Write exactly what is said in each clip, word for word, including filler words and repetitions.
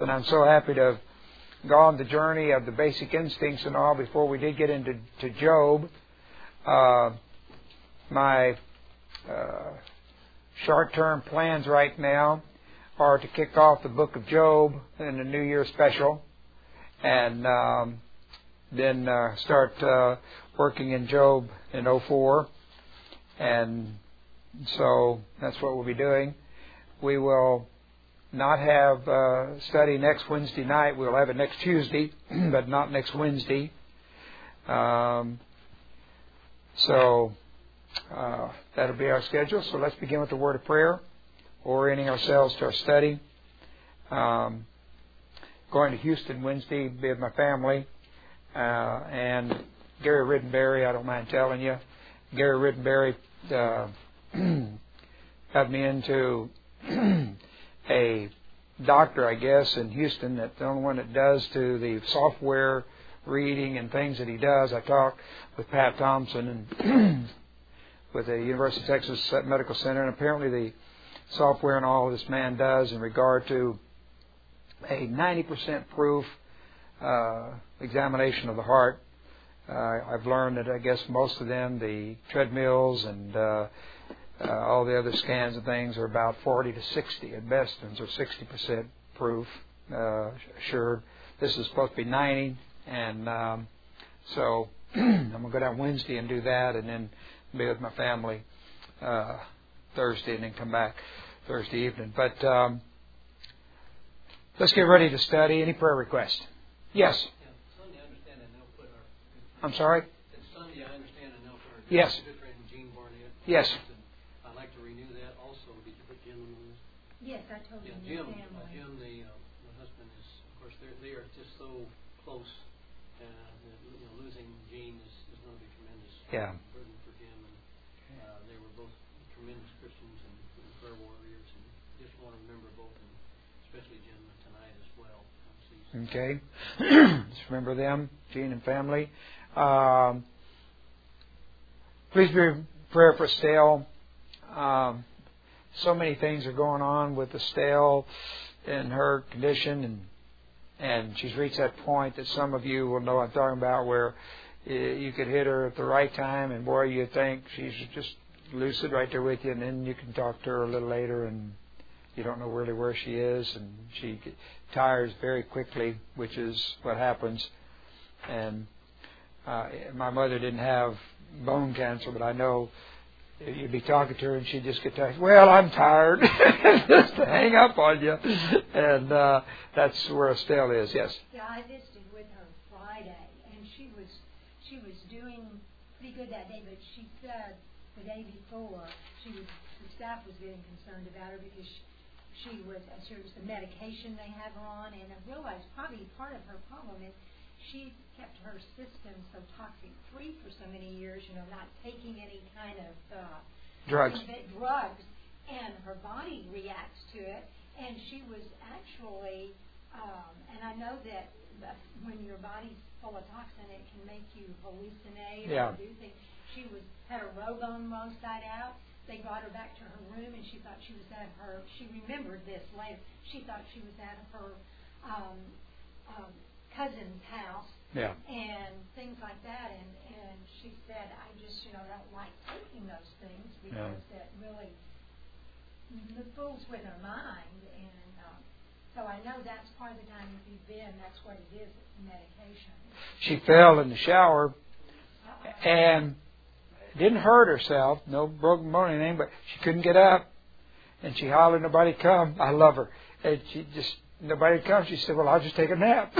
And I'm so happy to have gone the journey of the basic instincts and all before we did get into to Job. Uh, my uh, short-term plans right now are to kick off the book of Job in the New Year special, and um, then uh, start uh, working in Job in oh four. And so that's what we'll be doing. We will not have uh, study next Wednesday night. We'll have it next Tuesday, but not next Wednesday. Um, so uh, that'll be our schedule. So let's begin with the word of prayer, orienting ourselves to our study. Um, going to Houston Wednesday, be with my family, uh, and Gary Riddenberry, I don't mind telling you. Gary Riddenberry uh, got me into a doctor, I guess, in Houston, that's the only one that does to the software reading and things that he does. I talked with Pat Thompson and with the University of Texas Medical Center, and apparently the software and all this man does in regard to a ninety percent proof uh, examination of the heart. Uh, I've learned that I guess most of them, the treadmills and uh, uh, all the other scans and things, are about forty to sixty at best, and so sixty percent proof uh, assured. This is supposed to be ninety, and um, so I'm going to go down Wednesday and do that, and then be with my family uh, Thursday, and then come back Thursday evening. But um, let's get ready to study. Any prayer requests? Yes. Sunday, I understand, and they'll put our. I'm sorry. It's Sunday, I understand, and they'll put our. Yes. Good friend Jean Barnett. Yes. I'd like to renew that also. Did you put Jim on the list? Yes, I told Yeah, you. Jim. The Uh, Jim, the uh, the husband is, of course, they they are just so close. Uh, that, you know, losing Jean is, is going to be tremendous. Yeah. Burden for Jim, and uh, they were both tremendous Christians and, and prayer warriors, and just want to remember both, and especially Jim tonight as well. Okay. Just remember them, Jean and family. Um, please be in prayer for Estelle. Um, so many things are going on with Estelle and her condition, and and she's reached that point that some of you will know I'm talking about, where you could hit her at the right time, and boy, you think she's just lucid right there with you, and then you can talk to her a little later, and you don't know really where she is, and she tires very quickly, which is what happens. And uh, my mother didn't have bone cancer, but I know you'd be talking to her and she'd just get tired. Well, I'm tired. Just to hang up on you. And uh, that's where Estelle is, yes. Yeah, I visited with her Friday, and she was she was doing pretty good that day, but she said the day before she was the staff was getting concerned about her because she, she was uh, sure it was the medication they have her on, and I realized probably part of her problem is she kept her system so toxic free for so many years, you know, not taking any kind of uh, drugs. drugs, and her body reacts to it. And she was actually, um, and I know that when your body's full of toxin, it can make you hallucinate yeah. or do things. She was had her robe on wrong side out. They brought her back to her room, and she thought she was at her. She remembered this later. She thought she was at her um, um, cousin's house, yeah. and things like that. And, and she said, I just, you know, don't like taking those things because yeah. that really fools with her mind. And um, so I know that's part of the time if you've been, that's what it is, it's medication. She fell in the shower Uh-oh. and didn't hurt herself, no broken bone or anything, but she couldn't get up. And she hollered, nobody come. I love her. And she just, nobody come. She said, well, I'll just take a nap.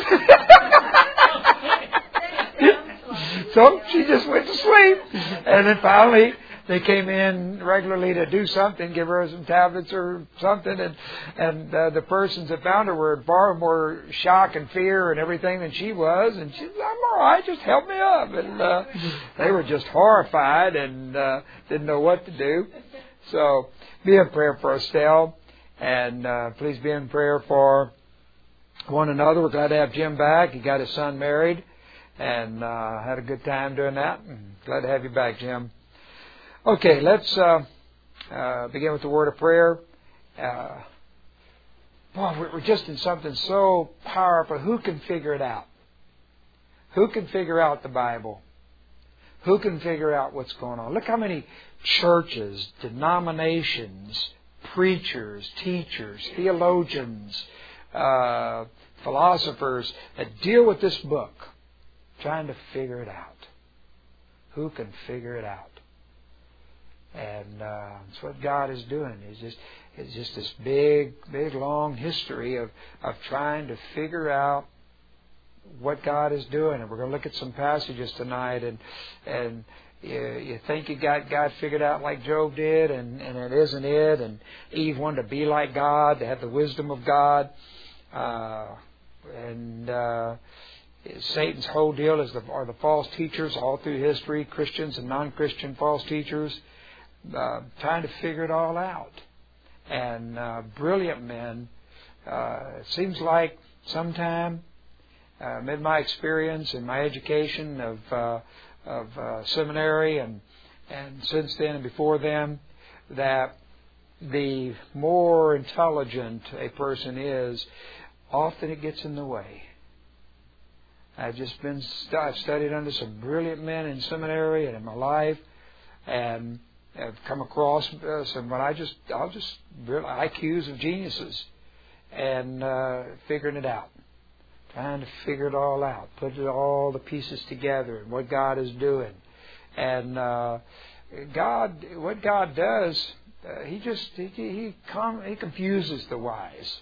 So she just went to sleep. And then finally they came in regularly to do something, give her some tablets or something. And, and uh, the persons that found her were in far more shock and fear and everything than she was. And she said, I'm all right, just help me up. And uh, they were just horrified and uh, didn't know what to do. So be in prayer for Estelle. And uh, please be in prayer for one another. We're glad to have Jim back. He got his son married. And uh, had a good time doing that. And glad to have you back, Jim. Okay, let's uh, uh, begin with the word of prayer. Uh, boy, we're just in something so powerful. Who can figure it out? Who can figure out the Bible? Who can figure out what's going on? Look how many churches, denominations, preachers, teachers, theologians, uh, philosophers that deal with this book, trying to figure it out. Who can figure it out? And uh, that's what God is doing. It's just, it's just this big, big, long history of, of trying to figure out what God is doing. And we're going to look at some passages tonight. And and you, you think you got God figured out like Job did, and, and it isn't it. And Eve wanted to be like God, to have the wisdom of God. Uh, and uh, Satan's whole deal is the, are the false teachers all through history, Christians and non-Christian false teachers, uh, trying to figure it all out. And uh, brilliant men, uh, it seems like sometime, uh, in my experience and my education of uh, of uh, seminary and and since then and before then, that the more intelligent a person is, often it gets in the way. I've just been I've studied under some brilliant men in seminary and in my life, and I've come across uh, some. When I just I'll just I Qs of geniuses, and uh, figuring it out, trying to figure it all out, put it, all the pieces together, and what God is doing, and uh, God, what God does, uh, He just he he, com- he confuses the wise.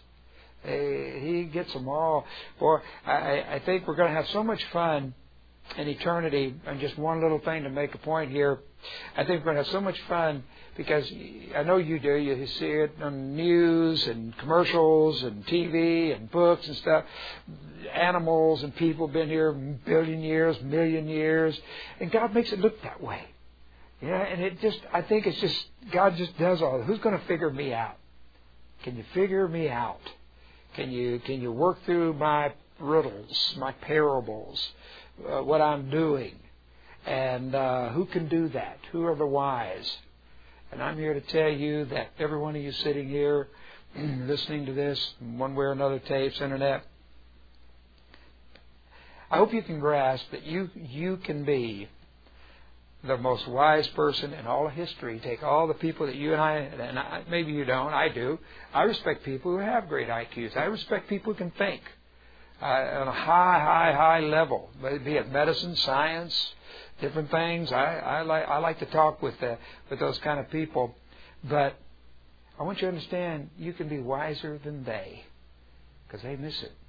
He gets them all. Boy, I, I think we're going to have so much fun in eternity. And just one little thing to make a point here. I think we're going to have so much fun because I know you do. You see it on news and commercials and T V and books and stuff. Animals and people have been here a billion years, million years. And God makes it look that way. Yeah, and it just, I think it's just, God just does all. Who's going to figure me out? Can you figure me out? Can you can you work through my riddles, my parables, uh, what I'm doing? And uh, who can do that? Who are the wise? And I'm here to tell you that every one of you sitting here, listening to this, one way or another, tapes, internet, I hope you can grasp that you you can be the most wise person in all of history. Take all the people that you and I, and I, maybe you don't, I do. I respect people who have great I Qs. I respect people who can think uh, on a high, high, high level, be it medicine, science, different things. I, I like I like to talk with the, with those kind of people. But I want you to understand, you can be wiser than they, because they miss it.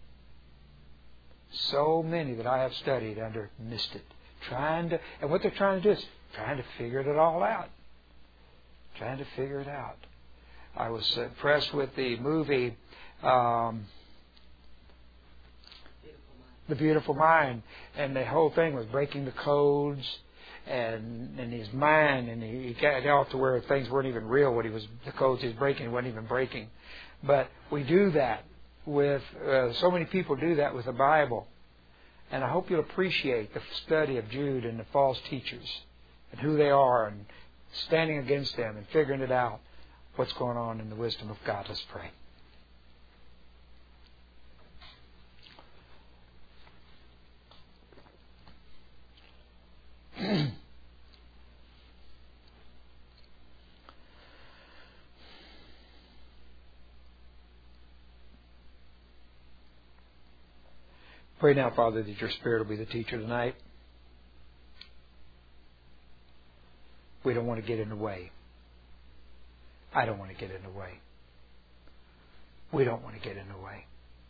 So many that I have studied under missed it. Trying to, and what they're trying to do is trying to figure it all out. Trying to figure it out. I was impressed with the movie, um, The Beautiful Mind, and the whole thing was breaking the codes, and in his mind, and he, he got off to where things weren't even real. What he was, the codes he was breaking wasn't even breaking. But we do that with uh, so many people do that with the Bible. And I hope you'll appreciate the study of Jude and the false teachers and who they are and standing against them and figuring it out, what's going on in the wisdom of God. Let's pray. Pray now, Father, that your Spirit will be the teacher tonight. We don't want to get in the way. I don't want to get in the way. We don't want to get in the way.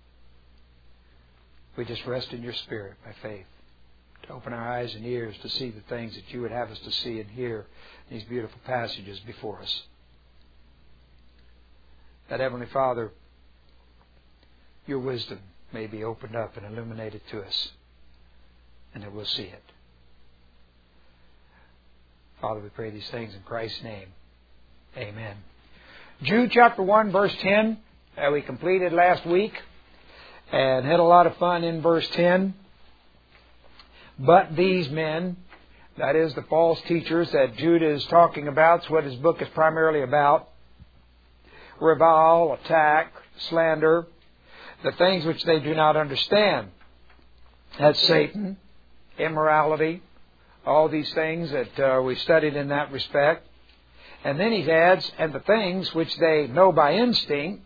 We just rest in your Spirit by faith to open our eyes and ears to see the things that you would have us to see and hear in these beautiful passages before us. That, Heavenly Father, your wisdom may be opened up and illuminated to us, and that we'll see it. Father, we pray these things in Christ's name. Amen. Jude chapter one, verse ten, that we completed last week, and had a lot of fun in verse ten. But these men, that is the false teachers that Jude is talking about, it's what his book is primarily about, revile, attack, slander, the things which they do not understand. That's Satan, immorality, all these things that uh, we studied in that respect. And then he adds, and the things which they know by instinct,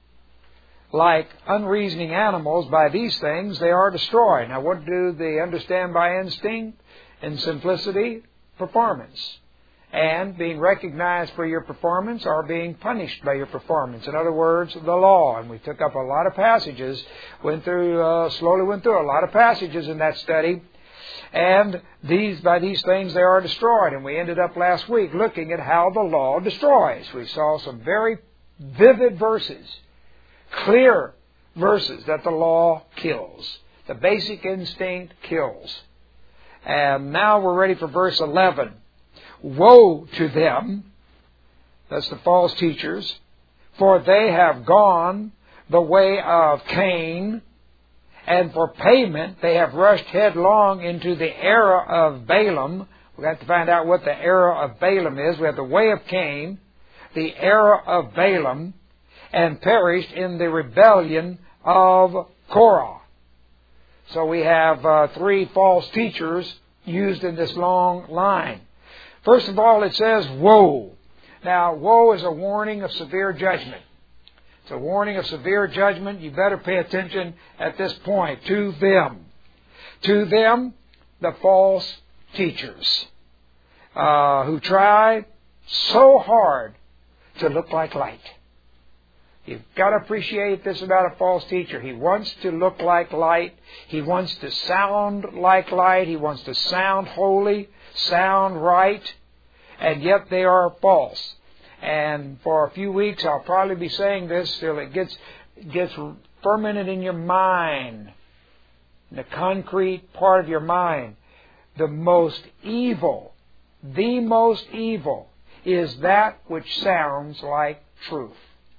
like unreasoning animals, by these things they are destroyed. Now what do they understand by instinct? In simplicity, performance. And being recognized for your performance or being punished by your performance. In other words, the law. And we took up a lot of passages, went through, uh, slowly went through a lot of passages in that study. And these, by these things they are destroyed. And we ended up last week looking at how the law destroys. We saw some very vivid verses, clear verses that the law kills. The basic instinct kills. And now we're ready for verse eleven. Woe to them, that's the false teachers, for they have gone the way of Cain, and for payment they have rushed headlong into the error of Balaam. We've got to find out what the error of Balaam is. We have the way of Cain, the error of Balaam, and perished in the rebellion of Korah. So we have uh, three false teachers used in this long line. First of all, it says, woe. Now, woe is a warning of severe judgment. It's a warning of severe judgment. You better pay attention at this point. To them. To them, the false teachers, uh, who try so hard to look like light. You've got to appreciate this about a false teacher. He wants to look like light. He wants to sound like light. He wants to sound holy, sound right, and yet they are false. And for a few weeks I'll probably be saying this till it gets gets fermented in your mind, in the concrete part of your mind. The most evil, the most evil is that which sounds like truth.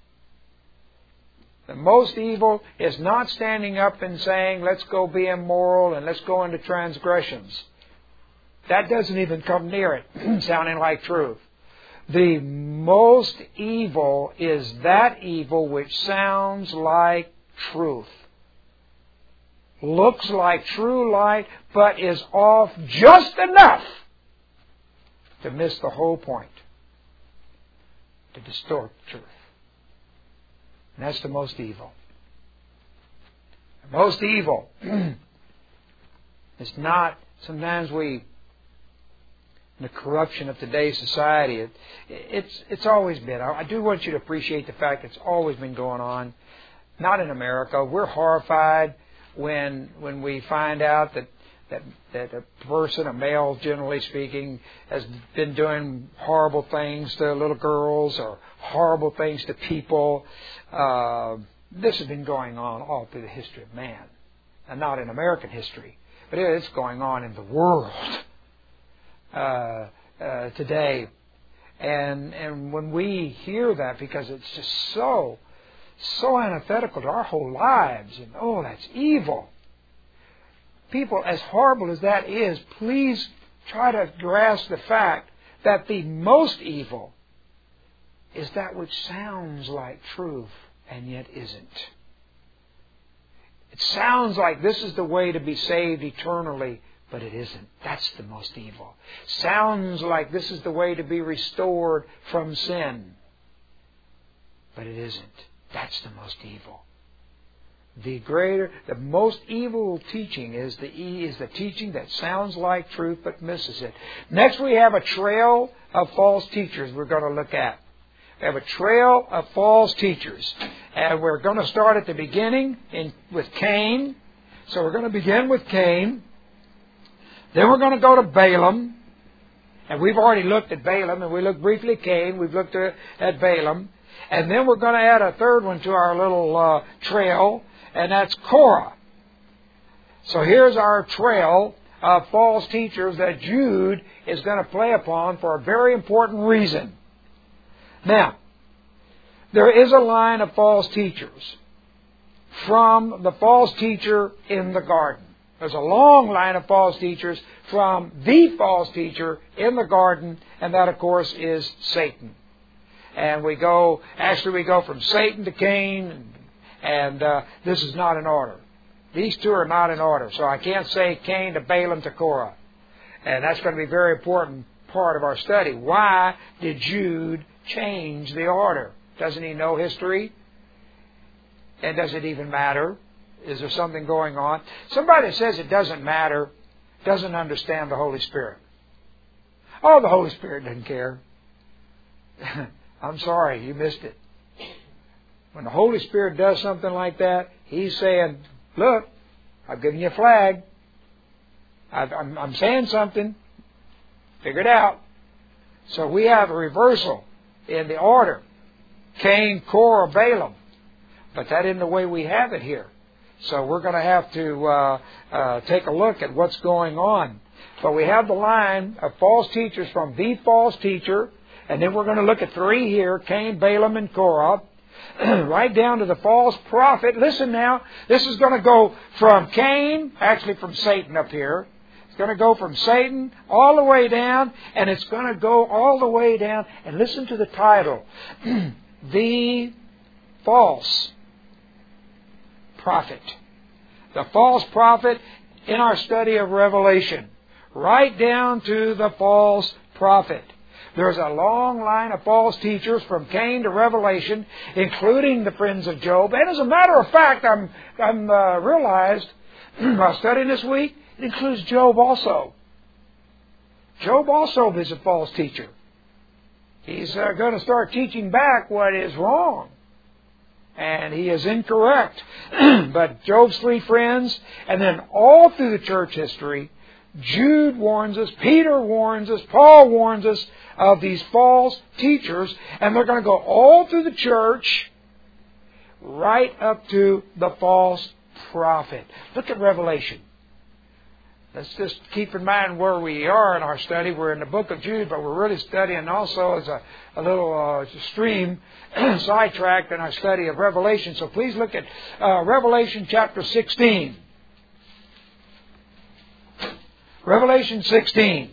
The most evil is not standing up and saying, let's go be immoral and let's go into transgressions. That doesn't even come near it, sounding like truth. The most evil is that evil which sounds like truth. Looks like true light, but is off just enough to miss the whole point, to distort the truth. And that's the most evil. The most evil is not, sometimes we, in the corruption of today's society, it, it's it's always been. I, I do want you to appreciate the fact it's always been going on. Not in America. We're horrified when when we find out that that that a person, a male generally speaking, has been doing horrible things to little girls or horrible things to people. Uh, this has been going on all through the history of man, and not in American history, but it's going on in the world uh, uh, today. And and when we hear that, because it's just so so antithetical to our whole lives, and oh, that's evil. People, as horrible as that is, please try to grasp the fact that the most evil is that which sounds like truth and yet isn't. It sounds like this is the way to be saved eternally, but it isn't. That's the most evil. Sounds like this is the way to be restored from sin, but it isn't. That's the most evil. The greater, the most evil teaching is the is the teaching that sounds like truth but misses it. Next, we have a trail of false teachers we're going to look at. We have a trail of false teachers, and we're going to start at the beginning in with Cain. So we're going to begin with Cain. Then we're going to go to Balaam, and we've already looked at Balaam, and we looked briefly at Cain. We've looked at Balaam, and then we're going to add a third one to our little uh, trail. And that's Korah. So here's our trail of false teachers that Jude is going to play upon for a very important reason. Now, there is a line of false teachers from the false teacher in the garden. There's a long line of false teachers from the false teacher in the garden, and that, of course, is Satan. And we go, actually we go from Satan to Cain, and And uh, this is not in order. These two are not in order. So I can't say Cain to Balaam to Korah. And that's going to be a very important part of our study. Why did Jude change the order? Doesn't he know history? And does it even matter? Is there something going on? Somebody that says it doesn't matter doesn't understand the Holy Spirit. Oh, the Holy Spirit doesn't care. I'm sorry, you missed it. When the Holy Spirit does something like that, He's saying, look, I've given you a flag. I've, I'm, I'm saying something. Figure it out. So we have a reversal in the order. Cain, Korah, Balaam. But that isn't the way we have it here. So we're going to have to uh, uh, take a look at what's going on. But we have the line of false teachers from the false teacher. And then we're going to look at three here, Cain, Balaam, and Korah. Right down to the false prophet. Listen now, this is going to go from Cain, actually from Satan up here. It's going to go from Satan all the way down, and it's going to go all the way down. And listen to the title. The false prophet. The false prophet in our study of Revelation. Right down to the false prophet. There's a long line of false teachers from Cain to Revelation, including the friends of Job. And as a matter of fact, I'm, I'm uh, realized while studying this week, it includes Job also. Job also is a false teacher. He's uh, going to start teaching back what is wrong. And he is incorrect. But Job's three friends, and then all through the church history, Jude warns us, Peter warns us, Paul warns us of these false teachers, and they're going to go all through the church right up to the false prophet. Look at Revelation. Let's just keep in mind where we are in our study. We're in the book of Jude, but we're really studying also as a, a little uh, stream sidetracked in our study of Revelation. So please look at uh, Revelation chapter sixteen. Revelation sixteen.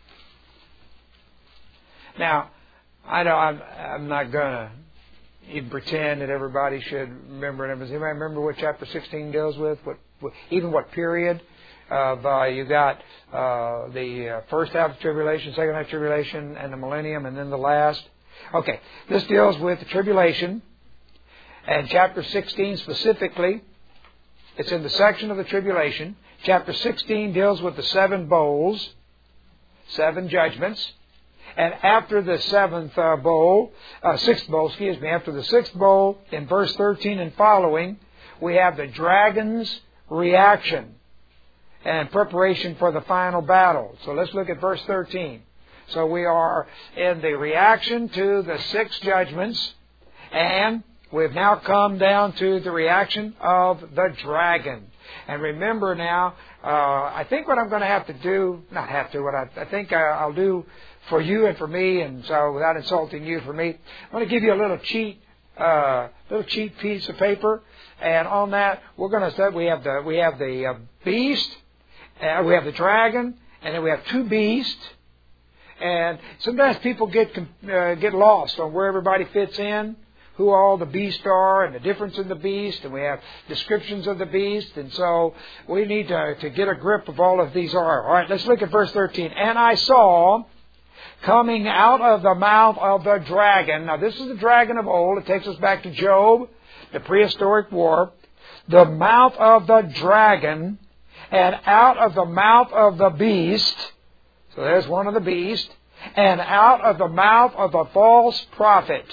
Now, I know I'm, I'm not going to even pretend that everybody should remember it. Does anybody remember what chapter sixteen deals with? What, what even what period? Of uh, you got uh, the uh, first half of tribulation, second half of tribulation, and the millennium, and then the last. Okay, this deals with the tribulation, and chapter sixteen specifically, it's in the section of the tribulation. Chapter sixteen deals with the seven bowls, seven judgments. And after the seventh uh, bowl, uh, sixth bowl, excuse me, after the sixth bowl, in verse thirteen and following, we have the dragon's reaction and preparation for the final battle. So let's look at verse thirteen. So we are in the reaction to the six judgments, and we've now come down to the reaction of the dragon. And remember now, uh, I think what I'm going to have to do, not have to, what I, I think I'll do for you and for me, and so without insulting you, for me, I'm going to give you a little cheat, uh, little cheat piece of paper, and on that we're going to say we have the we have the uh, beast, uh, we have the dragon, and then we have two beasts. And sometimes people get uh, get lost on where everybody fits in, who all the beasts are, and the difference in the beast, and we have descriptions of the beast, and so we need to, to get a grip of all of these are. All right, let's look at verse thirteen. And I saw coming out of the mouth of the dragon. Now this is the dragon of old. It takes us back to Job, the prehistoric war. The mouth of the dragon, and out of the mouth of the beast. So there's one of the beasts. And out of the mouth of the false prophet,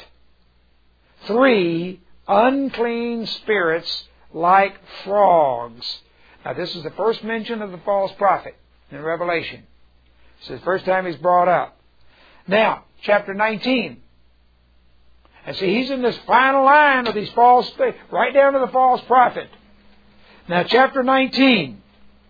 three unclean spirits like frogs. Now this is the first mention of the false prophet in Revelation. This is the first time he's brought up. Now, chapter nineteen. And see, he's in this final line of these false, right down to the false prophet. Now, chapter nineteen.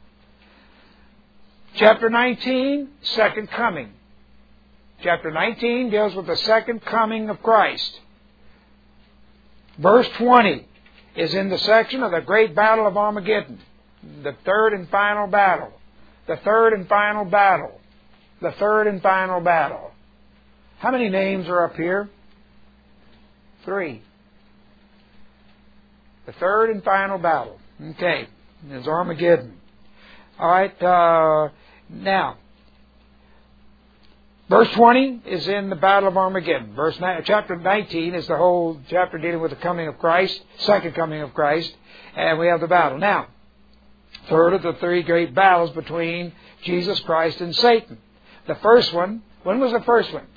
Chapter nineteen, second coming. Chapter nineteen deals with the second coming of Christ. Verse twenty is in the section of the great battle of Armageddon. The third and final battle. The third and final battle. The third and final battle. How many names are up here? Three. The third and final battle. Okay. Is Armageddon. All right. Uh, now, verse twenty is in the Battle of Armageddon. Verse ni- chapter nineteen is the whole chapter dealing with the coming of Christ, second coming of Christ, and we have the battle. Now, third of the three great battles between Jesus Christ and Satan. The first one, when was the first one?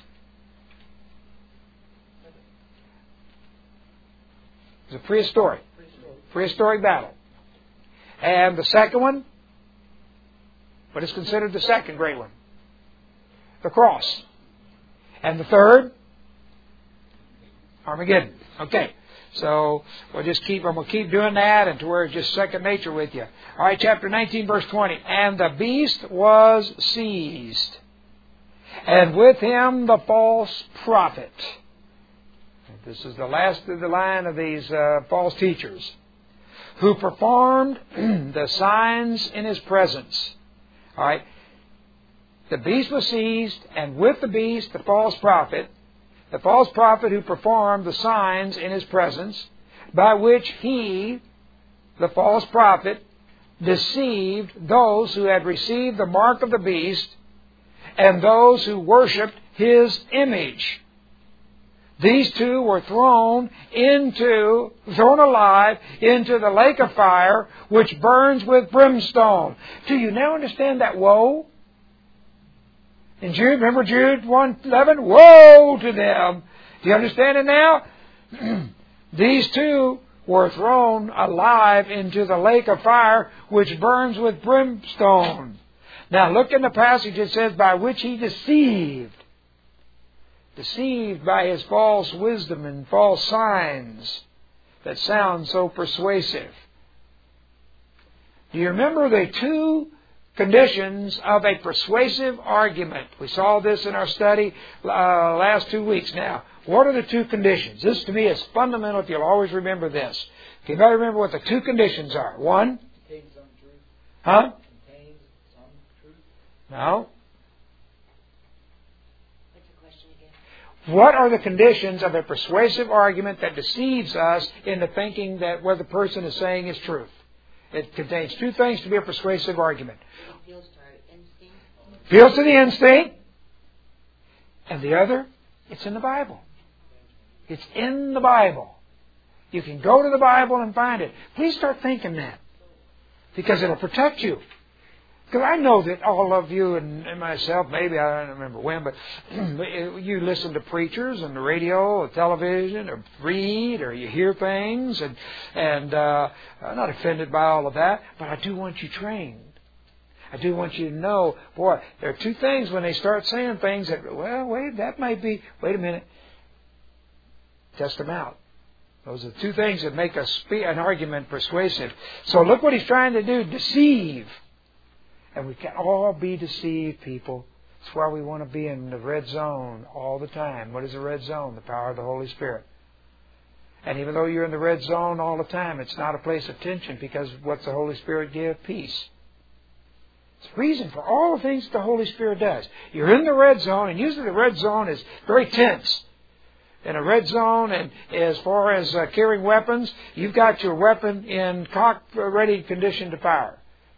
It was a prehistoric. Prehistoric battle. And the second one, what is considered the second great one? The cross. And the third? Armageddon. Okay. So we'll just keep, I'm going to keep doing that until we're just second nature with you. All right, chapter nineteen, verse twenty. And the beast was seized, and with him the false prophet. This is the last of the line of these uh, false teachers, who performed the signs in his presence. All right. The beast was seized, and with the beast, the false prophet, the false prophet who performed the signs in his presence, by which he, the false prophet, deceived those who had received the mark of the beast and those who worshipped his image. These two were thrown into, thrown alive into the lake of fire, which burns with brimstone. Do you now understand that woe? In Jude, remember Jude one eleven? Woe to them! Do you understand it now? These two were thrown alive into the lake of fire, which burns with brimstone. Now look in the passage, it says, by which he deceived. Deceived by his false wisdom and false signs that sound so persuasive. Do you remember the two conditions of a persuasive argument? We saw this in our study uh, last two weeks now. What are the two conditions? This to me is fundamental if you'll always remember this. You better remember what the two conditions are. One? Contains some truth. Huh? Contains some truth. No. What's the question again? What are the conditions of a persuasive argument that deceives us into thinking that what the person is saying is truth? It contains two things to be a persuasive argument. It appeals to our instinct. Appeals to the instinct. And the other, it's in the Bible. It's in the Bible. You can go to the Bible and find it. Please start thinking that. Because it'll protect you. Because I know that all of you and, and myself, maybe I don't remember when, but you listen to preachers on the radio or television or read or you hear things, and and uh, I'm not offended by all of that, but I do want you trained. I do want you to know, boy, there are two things when they start saying things that, well, wait, that might be, wait a minute. Test them out. Those are the two things that make a spe- an argument persuasive. So look what he's trying to do, deceive. And we can all be deceived, people. That's why we want to be in the red zone all the time. What is the red zone? The power of the Holy Spirit. And even though you're in the red zone all the time, it's not a place of tension, because what's the Holy Spirit give? Peace. It's the reason for all the things that the Holy Spirit does. You're in the red zone, and usually the red zone is very tense. In a red zone, and as far as uh, carrying weapons, you've got your weapon in cock-ready condition to fire.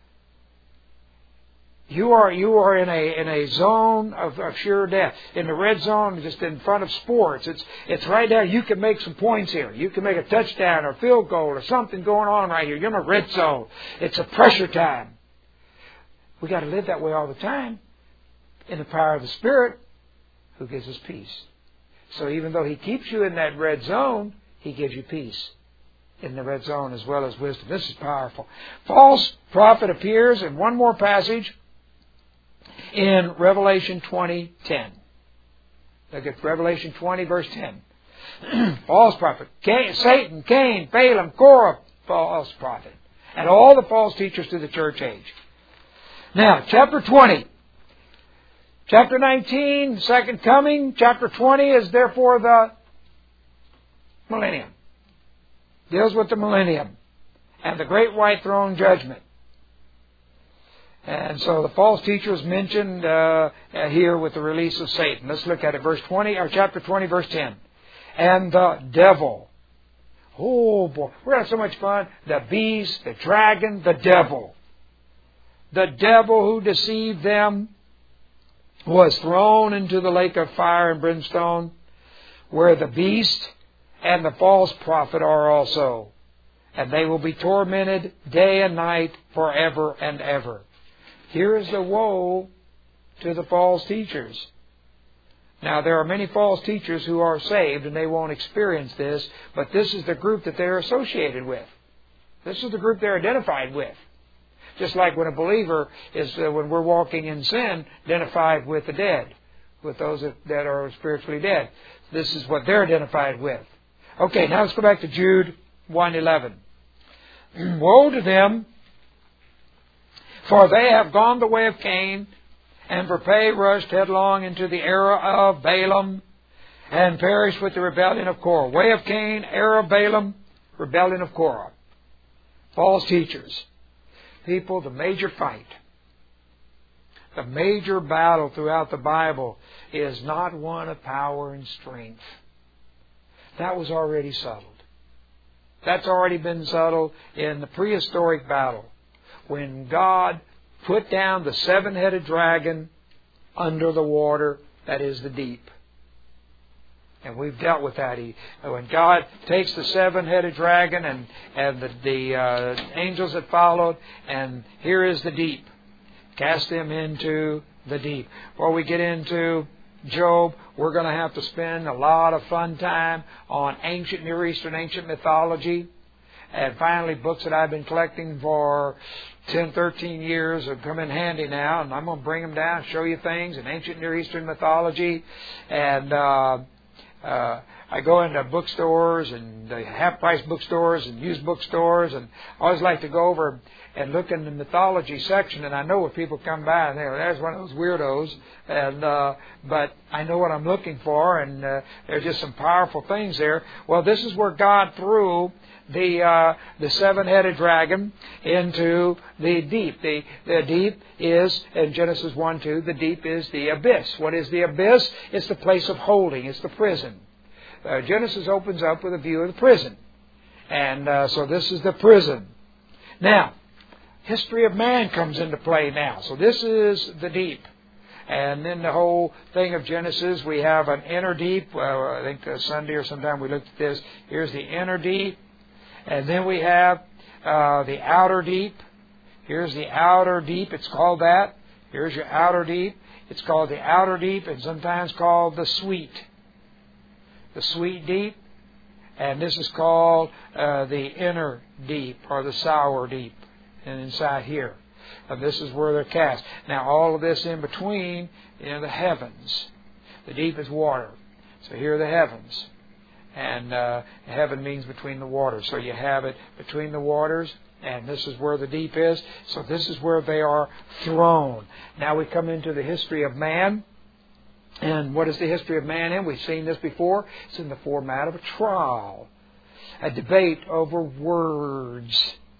You are you are in a in a zone of, of sure death. In the red zone, just in front of sports, it's it's right there. You can make some points here. You can make a touchdown or field goal or something going on right here. You're in a red zone. It's a pressure time. We got to live that way all the time. In the power of the Spirit, who gives us peace. So even though He keeps you in that red zone, He gives you peace in the red zone as well as wisdom. This is powerful. False prophet appears in one more passage. In Revelation twenty ten. Look at Revelation twenty, verse ten. False prophet. Cain, Satan, Cain, Balaam, Korah, false prophet. And all the false teachers to the church age. Now, chapter twenty. Chapter nineteen, second coming. Chapter twenty is therefore the millennium. Deals with the millennium. And the great white throne judgment. And so the false teachers mentioned uh, here with the release of Satan. Let's look at it. Verse twenty, or chapter twenty, verse ten. And the devil Oh boy, we're having so much fun. The beast, the dragon, the devil. The devil who deceived them was thrown into the lake of fire and brimstone, where the beast and the false prophet are also. And they will be tormented day and night forever and ever. Here is the woe to the false teachers. Now, there are many false teachers who are saved and they won't experience this, but this is the group that they're associated with. This is the group they're identified with. Just like when a believer is, uh, when we're walking in sin, identified with the dead, with those that, that are spiritually dead. This is what they're identified with. Okay, now let's go back to Jude one eleven. Woe to them, for they have gone the way of Cain, and for pay rushed headlong into the era of Balaam, and perished with the rebellion of Korah. Way of Cain, era of Balaam, rebellion of Korah. False teachers. People, the major fight, the major battle throughout the Bible is not one of power and strength. That was already settled. That's already been settled in the prehistoric battle, when God put down the seven-headed dragon under the water, that is the deep. And we've dealt with that. He, when God takes the seven-headed dragon and, and the, the uh, angels that followed, and here is the deep. Cast them into the deep. Before we get into Job, we're going to have to spend a lot of fun time on ancient Near Eastern, ancient mythology. And finally, books that I've been collecting for ten, thirteen years have come in handy now. And I'm going to bring them down, show you things in ancient Near Eastern mythology. And uh, uh, I go into bookstores and the half-price bookstores and used bookstores. And I always like to go over and look in the mythology section. And I know when people come by and they're, there's one of those weirdos. And uh, but I know what I'm looking for. And uh, there's just some powerful things there. Well, this is where God threw the uh, the seven-headed dragon into the deep. The, the deep is, in Genesis one two, the deep is the abyss. What is the abyss? It's the place of holding. It's the prison. Uh, Genesis opens up with a view of the prison. And uh, so this is the prison. Now, history of man comes into play now. So this is the deep. And then the whole thing of Genesis, we have an inner deep. Well, I think uh, Sunday or sometime we looked at this. Here's the inner deep. And then we have uh, the outer deep. Here's the outer deep. It's called that. Here's your outer deep. It's called the outer deep and sometimes called the sweet. The sweet deep. And this is called uh, the inner deep or the sour deep. And inside here. And this is where they're cast. Now all of this in between, you know, the heavens. The deep is water. So here are the heavens. And uh, heaven means between the waters. So you have it between the waters, and this is where the deep is. So this is where they are thrown. Now we come into the history of man. And what is the history of man in? We've seen this before. It's in the format of a trial. A debate over words.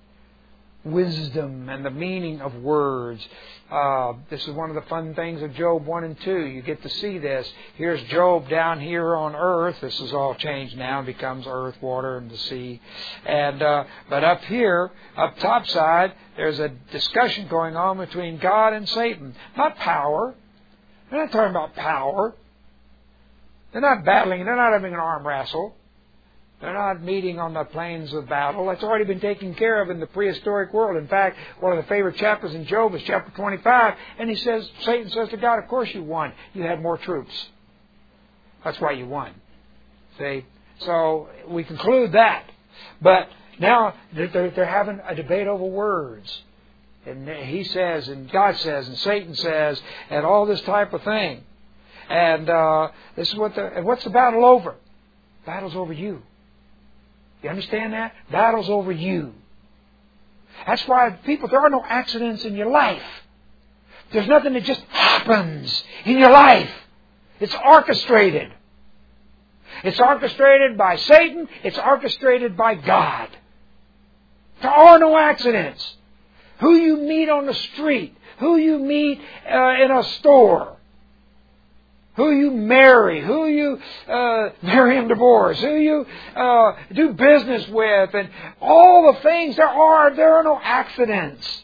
Wisdom and the meaning of words. Uh, this is one of the fun things of Job one and two. You get to see this. Here's Job down here on earth. This is all changed now and becomes earth, water, and the sea. And uh, but up here, up top side, there's a discussion going on between God and Satan. Not power. They're not talking about power. They're not battling. They're not having an arm wrestle. They're not meeting on the plains of battle. That's already been taken care of in the prehistoric world. In fact, one of the favorite chapters in Job is chapter twenty-five. And he says, Satan says to God, of course you won. You had more troops. That's why you won. See? So we conclude that. But now they're, they're having a debate over words. And he says, and God says, and Satan says, and all this type of thing. And uh, this is what the, and what's the battle over? Battle's over you. You understand that? Battle's over you. That's why, people, there are no accidents in your life. There's nothing that just happens in your life. It's orchestrated. It's orchestrated by Satan. It's orchestrated by God. There are no accidents. Who you meet on the street, who you meet uh, in a store, who you marry, who you uh, marry and divorce, who you uh, do business with, and all the things there are. There are no accidents.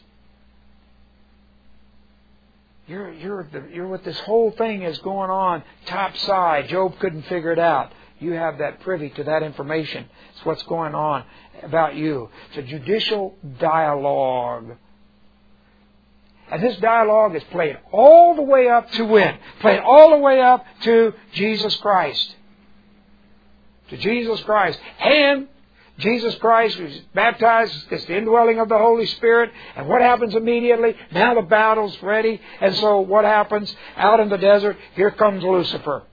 You're you're the, you're what this whole thing is going on topside. Job couldn't figure it out. You have that privy to that information. It's what's going on about you. It's a judicial dialogue. And this dialogue is played all the way up to when? Played all the way up to Jesus Christ. To Jesus Christ. And Jesus Christ was baptized, gets the indwelling of the Holy Spirit. And what happens immediately? Now the battle's ready. And so what happens? Out in the desert, here comes Lucifer.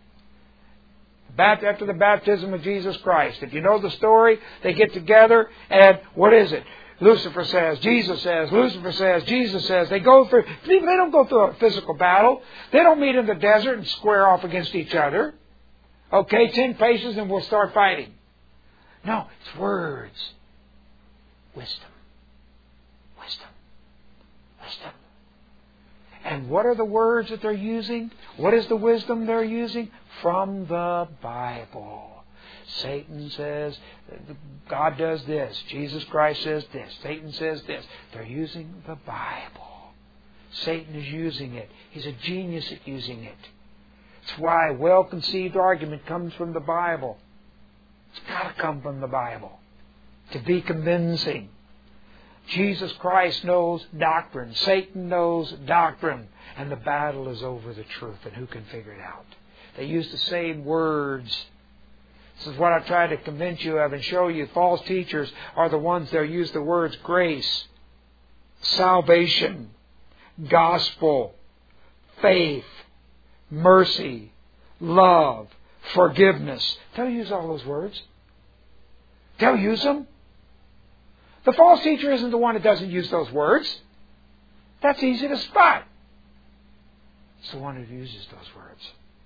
After the baptism of Jesus Christ. If you know the story, they get together and what is it? Lucifer says, Jesus says, Lucifer says, Jesus says. They go through, they don't go through a physical battle. They don't meet in the desert and square off against each other. Okay, ten paces and we'll start fighting. No, it's words. Wisdom. Wisdom. Wisdom. And what are the words that they're using? What is the wisdom they're using? From the Bible. Satan says, God does this. Jesus Christ says this. Satan says this. They're using the Bible. Satan is using it. He's a genius at using it. That's why a well-conceived argument comes from the Bible. It's got to come from the Bible to be convincing. Jesus Christ knows doctrine. Satan knows doctrine. And the battle is over the truth. And who can figure it out? They use the same words. This is what I try to convince you of and show you. False teachers are the ones that use the words grace, salvation, gospel, faith, mercy, love, forgiveness. They'll use all those words. They'll use them. The false teacher isn't the one that doesn't use those words. That's easy to spot. It's the one who uses those words.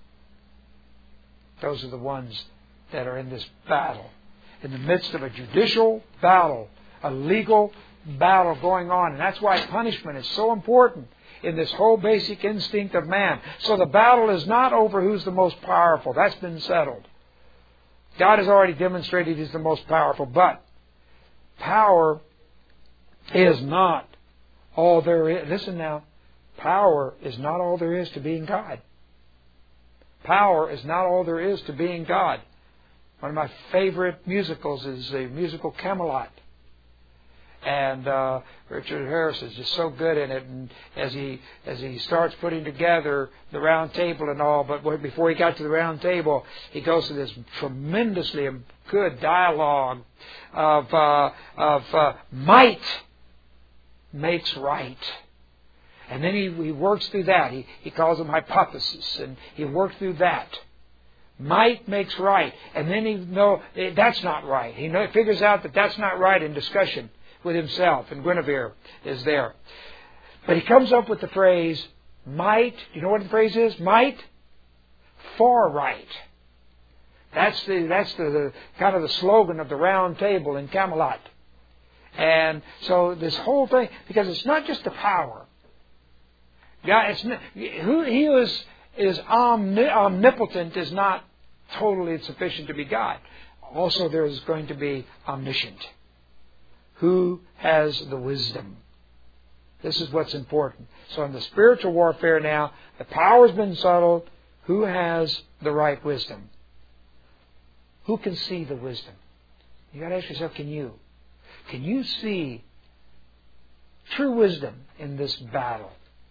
Those are the ones that are in this battle. In the midst of a judicial battle, a legal battle going on. And that's why punishment is so important in this whole basic instinct of man. So the battle is not over who's the most powerful. That's been settled. God has already demonstrated He's the most powerful. But power is not all there is. Listen now. Power is not all there is to being God. Power is not all there is to being God. One of my favorite musicals is the musical Camelot. And uh, Richard Harris is just so good in it. And as he as he starts putting together the round table and all, but before he got to the round table, he goes to this tremendously good dialogue of uh, of uh, might makes right. And then he, he works through that. He, he calls them hypothesis, and he works through that. Might makes right. And then he know that's not right. He know, figures out that that's not right in discussion with himself. And Guinevere is there. But he comes up with the phrase, might. Do you know what the phrase is? Might for right. That's the that's the, the kind of the slogan of the round table in Camelot. And so this whole thing, because it's not just the power. God, it's not, who He is is omni, omnipotent is not totally sufficient to be God. Also, there is going to be omniscient. Who has the wisdom? This is what's important. So in the spiritual warfare now, the power's been settled. Who has the right wisdom? Who can see the wisdom? You got to ask yourself, can you? Can you see true wisdom in this battle?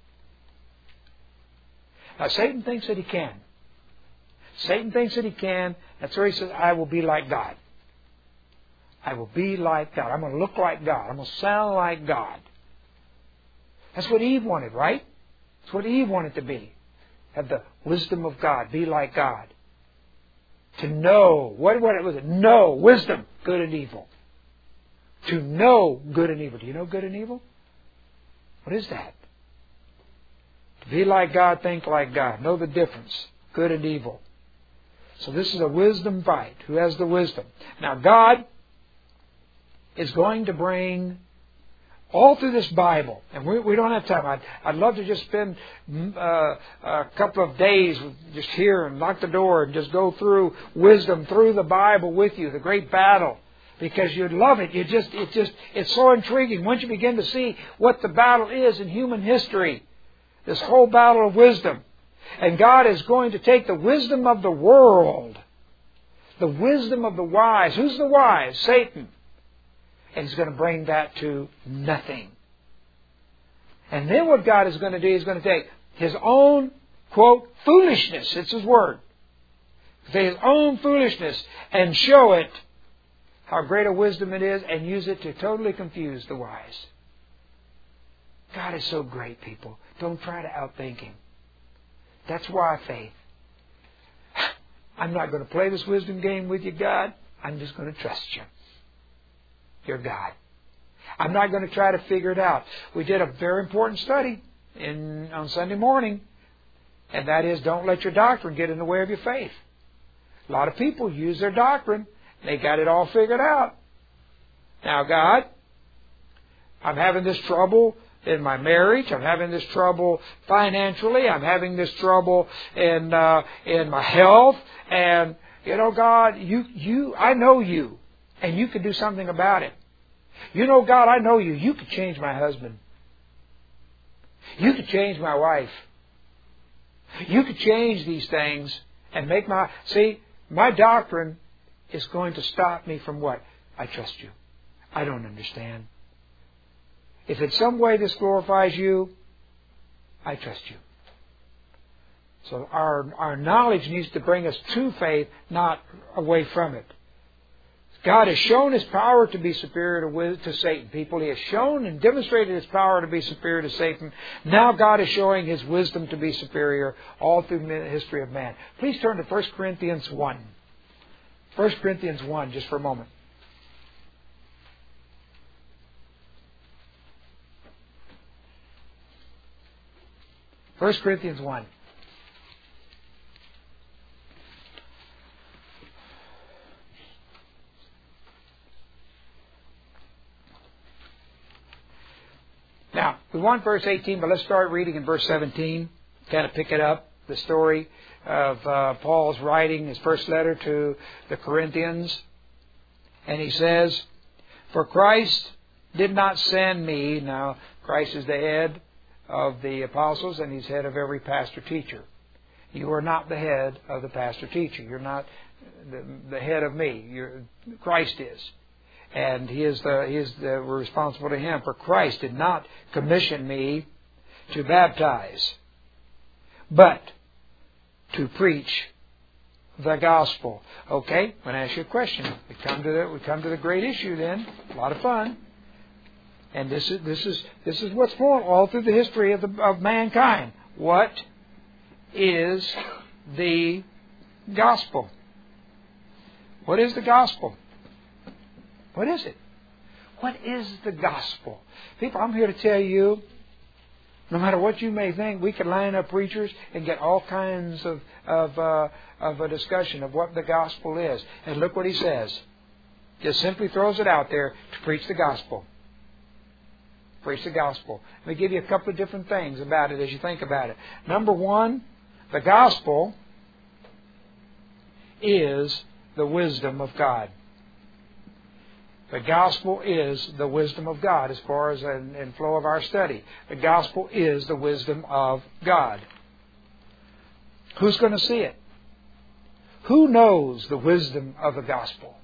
Now, Satan thinks that he can. Satan thinks that he can. That's where he says, I will be like God. I will be like God. I'm going to look like God. I'm going to sound like God. That's what Eve wanted, right? That's what Eve wanted to be. Have the wisdom of God. Be like God. To know. What, what was it? Know. Wisdom. Good and evil. To know good and evil. Do you know good and evil? What is that? To be like God, think like God. Know the difference. Good and evil. So this is a wisdom fight. Who has the wisdom? Now God is going to bring All through this Bible, and we, we don't have time. I'd, I'd love to just spend uh, a couple of days just here and lock the door and just go through wisdom through the Bible with you, the great battle, because you'd love it. You just, it just, it's so intriguing once you begin to see what the battle is in human history. This whole battle of wisdom, and God is going to take the wisdom of the world, the wisdom of the wise. Who's the wise? Satan. And He's going to bring that to nothing. And then what God is going to do, He's going to take His own, quote, foolishness, it's His word. Take His own foolishness and show it how great a wisdom it is and use it to totally confuse the wise. God is so great, people. Don't try to outthink Him. That's why faith. I'm not going to play this wisdom game with you, God. I'm just going to trust you. You're God. I'm not going to try to figure it out. We did a very important study in on Sunday morning, and that is, don't let your doctrine get in the way of your faith. A lot of people use their doctrine. They got it all figured out. Now, God, I'm having this trouble in my marriage. I'm having this trouble financially. I'm having this trouble in uh, in my health. And, you know, God, you you I know you. And you could do something about it. You know, God, I know you. You could change my husband. You could change my wife. You could change these things and make my... See, my doctrine is going to stop me from what? I trust you. I don't understand. If in some way this glorifies you, I trust you. So our, our knowledge needs to bring us to faith, not away from it. God has shown His power to be superior to, to Satan. People, He has shown and demonstrated His power to be superior to Satan. Now God is showing His wisdom to be superior all through the history of man. Please turn to First Corinthians one. First Corinthians one, just for a moment. First Corinthians one. Now, we want verse eighteen, but let's start reading in verse seventeen. Kind of pick it up, the story of uh, Paul's writing his first letter to the Corinthians. And he says, "For Christ did not send me." Now, Christ is the head of the apostles, and He's head of every pastor-teacher. You are not the head of the pastor-teacher. You're not the, the head of me. You're, Christ is. And he is the, he is the, we're responsible to Him. For Christ did not commission me to baptize, but to preach the gospel. Okay, I'm going to ask you a question. We come to the, we come to the great issue then. A lot of fun. And this is this is this is what's going on all through the history of the of mankind. What is the gospel? What is the gospel? What is it? What is the gospel? People, I'm here to tell you, no matter what you may think, we could line up preachers and get all kinds of of, uh, of a discussion of what the gospel is. And look what he says. Just simply throws it out there to preach the gospel. Preach the gospel. Let me give you a couple of different things about it as you think about it. Number one, the gospel is the wisdom of God. The gospel is the wisdom of God as far as in, in flow of our study. The gospel is the wisdom of God. Who's going to see it? Who knows the wisdom of the gospel?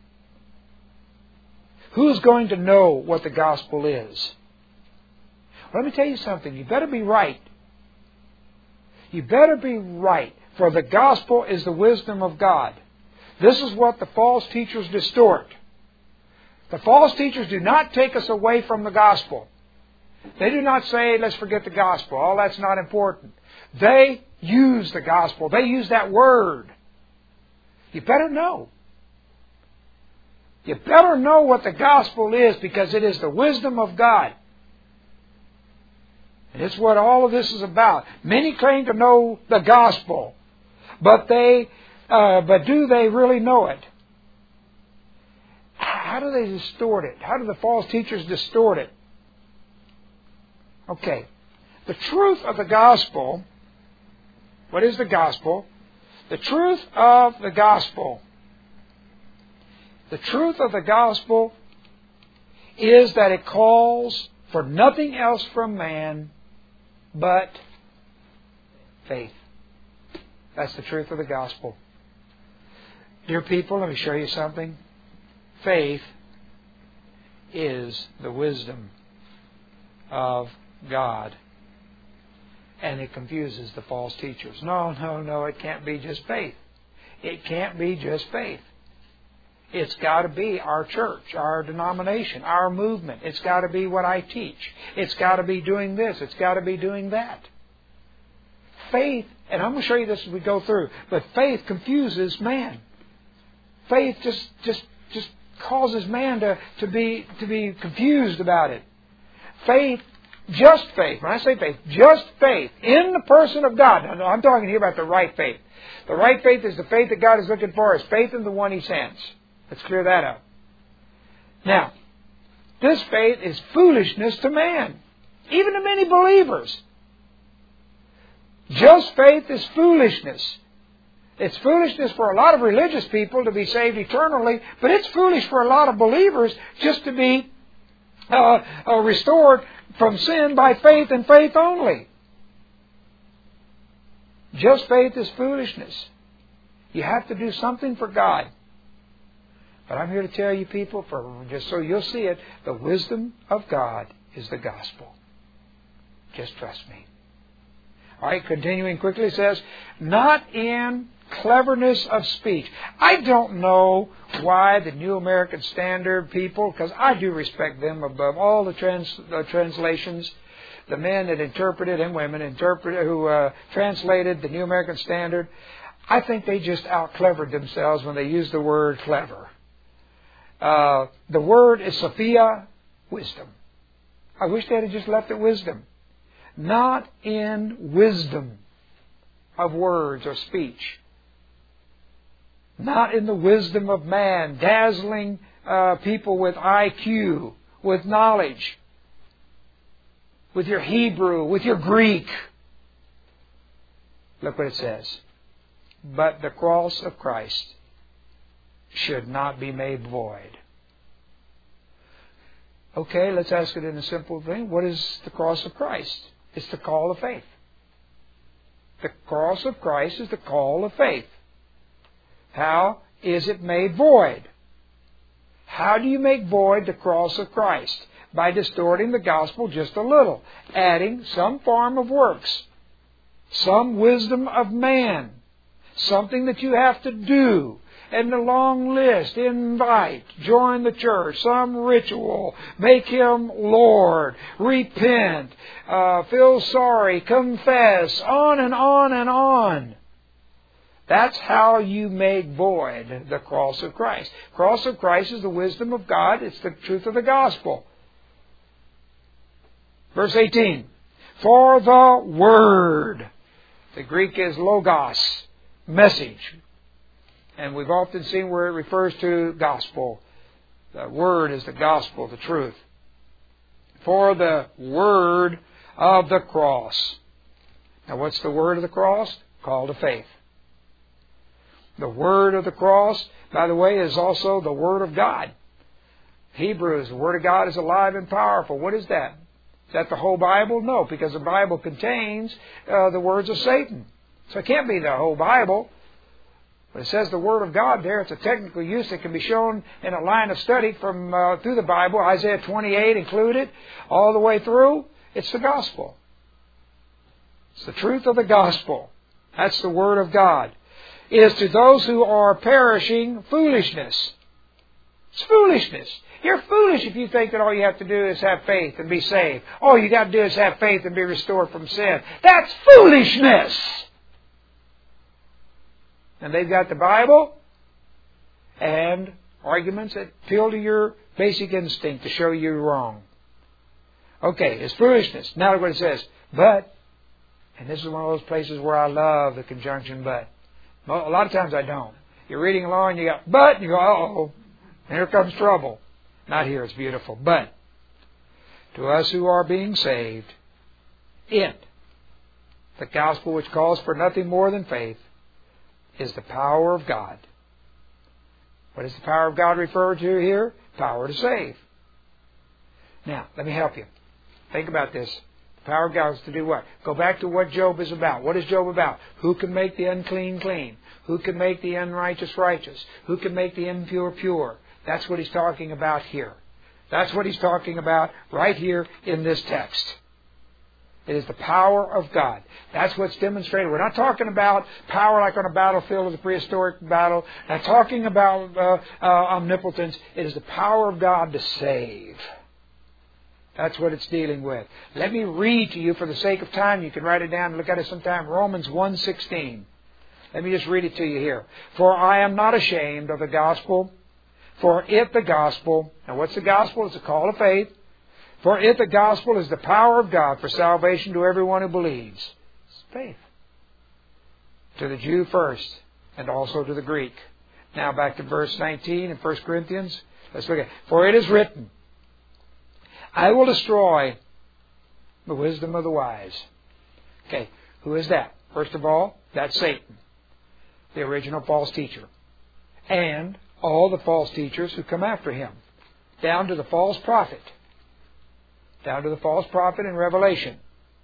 Who's going to know what the gospel is? Well, let me tell you something. You better be right. You better be right. For the gospel is the wisdom of God. This is what the false teachers distort. The false teachers do not take us away from the gospel. They do not say, let's forget the gospel. All that's not important. They use the gospel. They use that word. You better know. You better know what the gospel is, because it is the wisdom of God. And it's what all of this is about. Many claim to know the gospel, but they, uh, but do they really know it? How do they distort it? How do the false teachers distort it? Okay. The truth of the gospel. What is the gospel? The truth of the gospel. The truth of the gospel is that it calls for nothing else from man but faith. That's the truth of the gospel. Dear people, let me show you something. Faith is the wisdom of God. And it confuses the false teachers. No, no, no, it can't be just faith. It can't be just faith. It's got to be our church, our denomination, our movement. It's got to be what I teach. It's got to be doing this. It's got to be doing that. Faith, and I'm going to show you this as we go through, but faith confuses man. Faith just just just causes man to, to be to be confused about it. Faith, just faith. When I say faith, just faith in the person of God. Now, I'm talking here about the right faith. The right faith is the faith that God is looking for, is faith in the one He sends. Let's clear that up. Now, this faith is foolishness to man, even to many believers. Just faith is foolishness. It's foolishness for a lot of religious people to be saved eternally, but it's foolish for a lot of believers just to be uh, uh, restored from sin by faith and faith only. Just faith is foolishness. You have to do something for God. But I'm here to tell you people, for just so you'll see it, the wisdom of God is the gospel. Just trust me. All right, continuing quickly, it says, not in cleverness of speech. I don't know why the New American Standard people, because I do respect them above all the trans, uh, translations, the men that interpreted and women interpreted who uh, translated the New American Standard, I think they just out-clevered themselves when they used the word clever. Uh, the word is Sophia, wisdom. I wish they had just left it wisdom. Not in wisdom of words or speech. Not in the wisdom of man, dazzling uh, people with I Q, with knowledge, with your Hebrew, with your Greek. Look what it says. But the cross of Christ should not be made void. Okay, let's ask it in a simple thing. What is the cross of Christ? It's the call of faith. The cross of Christ is the call of faith. How is it made void? How do you make void the cross of Christ? By distorting the gospel just a little, adding some form of works, some wisdom of man, something that you have to do, and the long list, invite, join the church, some ritual, make Him Lord, repent, uh, feel sorry, confess, on and on and on. That's how you make void the cross of Christ. Cross of Christ is the wisdom of God. It's the truth of the gospel. Verse eighteen. For the Word. The Greek is logos, message. And we've often seen where it refers to gospel. The Word is the gospel, the truth. For the Word of the cross. Now what's the word of the cross? Call to faith. The Word of the cross, by the way, is also the Word of God. Hebrews, the Word of God is alive and powerful. What is that? Is that the whole Bible? No, because the Bible contains uh, the words of Satan. So it can't be the whole Bible. But it says the Word of God there. It's a technical use that can be shown in a line of study from uh, through the Bible. Isaiah twenty-eight included, all the way through. It's the gospel. It's the truth of the gospel. That's the Word of God. Is to those who are perishing foolishness. It's foolishness. You're foolish if you think that all you have to do is have faith and be saved. All you got to do is have faith and be restored from sin. That's foolishness. And they've got the Bible and arguments that appeal to your basic instinct to show you wrong. Okay, it's foolishness. Now look what it says. But, and this is one of those places where I love the conjunction but. Well, a lot of times I don't. You're reading along and you got but, and you go, uh-oh, and here comes trouble. Not here, it's beautiful. But, to us who are being saved, It, the gospel which calls for nothing more than faith, is the power of God. What is the power of God referred to here? Power to save. Now, let me help you. Think about this. The power of God is to do what? Go back to what Job is about. What is Job about? Who can make the unclean clean? Who can make the unrighteous righteous? Who can make the impure pure? That's what he's talking about here. That's what he's talking about right here in this text. It is the power of God. That's what's demonstrated. We're not talking about power like on a battlefield of the prehistoric battle. Not talking about uh, uh, omnipotence. It is the power of God to save. That's what it's dealing with. Let me read to you for the sake of time. You can write it down and look at it sometime. Romans one sixteen. Let me just read it to you here. For I am not ashamed of the gospel. For if the gospel, now what's the gospel? It's a call of faith. For if the gospel is the power of God for salvation to everyone who believes, it's faith. To the Jew first, and also to the Greek. Now back to verse nineteen in First Corinthians. Let's look at it. For it is written, I will destroy the wisdom of the wise. Okay, who is that? First of all, that's Satan, the original false teacher. And all the false teachers who come after him. Down to the false prophet. Down to the false prophet in Revelation.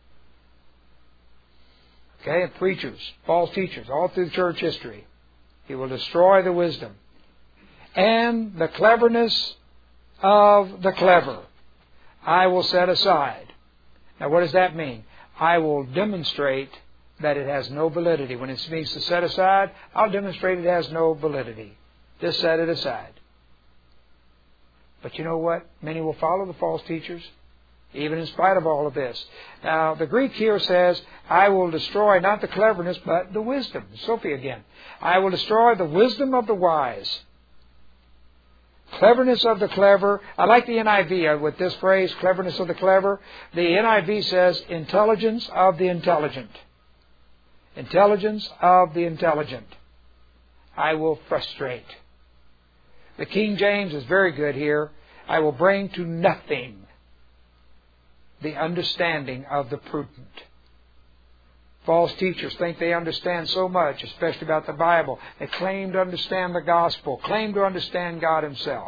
Okay, and preachers, false teachers, all through church history. He will destroy the wisdom. And the cleverness of the clever I will set aside. Now what does that mean? I will demonstrate that it has no validity. When it means to set aside, I'll demonstrate it has no validity. Just set it aside. But you know what? Many will follow the false teachers, even in spite of all of this. Now, the Greek here says, I will destroy not the cleverness, but the wisdom. Sophie again. I will destroy the wisdom of the wise. Cleverness of the clever. I like the N I V with this phrase, cleverness of the clever. The N I V says, intelligence of the intelligent. Intelligence of the intelligent. I will frustrate. The King James is very good here. I will bring to nothing the understanding of the prudent. False teachers think they understand so much, especially about the Bible. They claim to understand the gospel, claim to understand God Himself.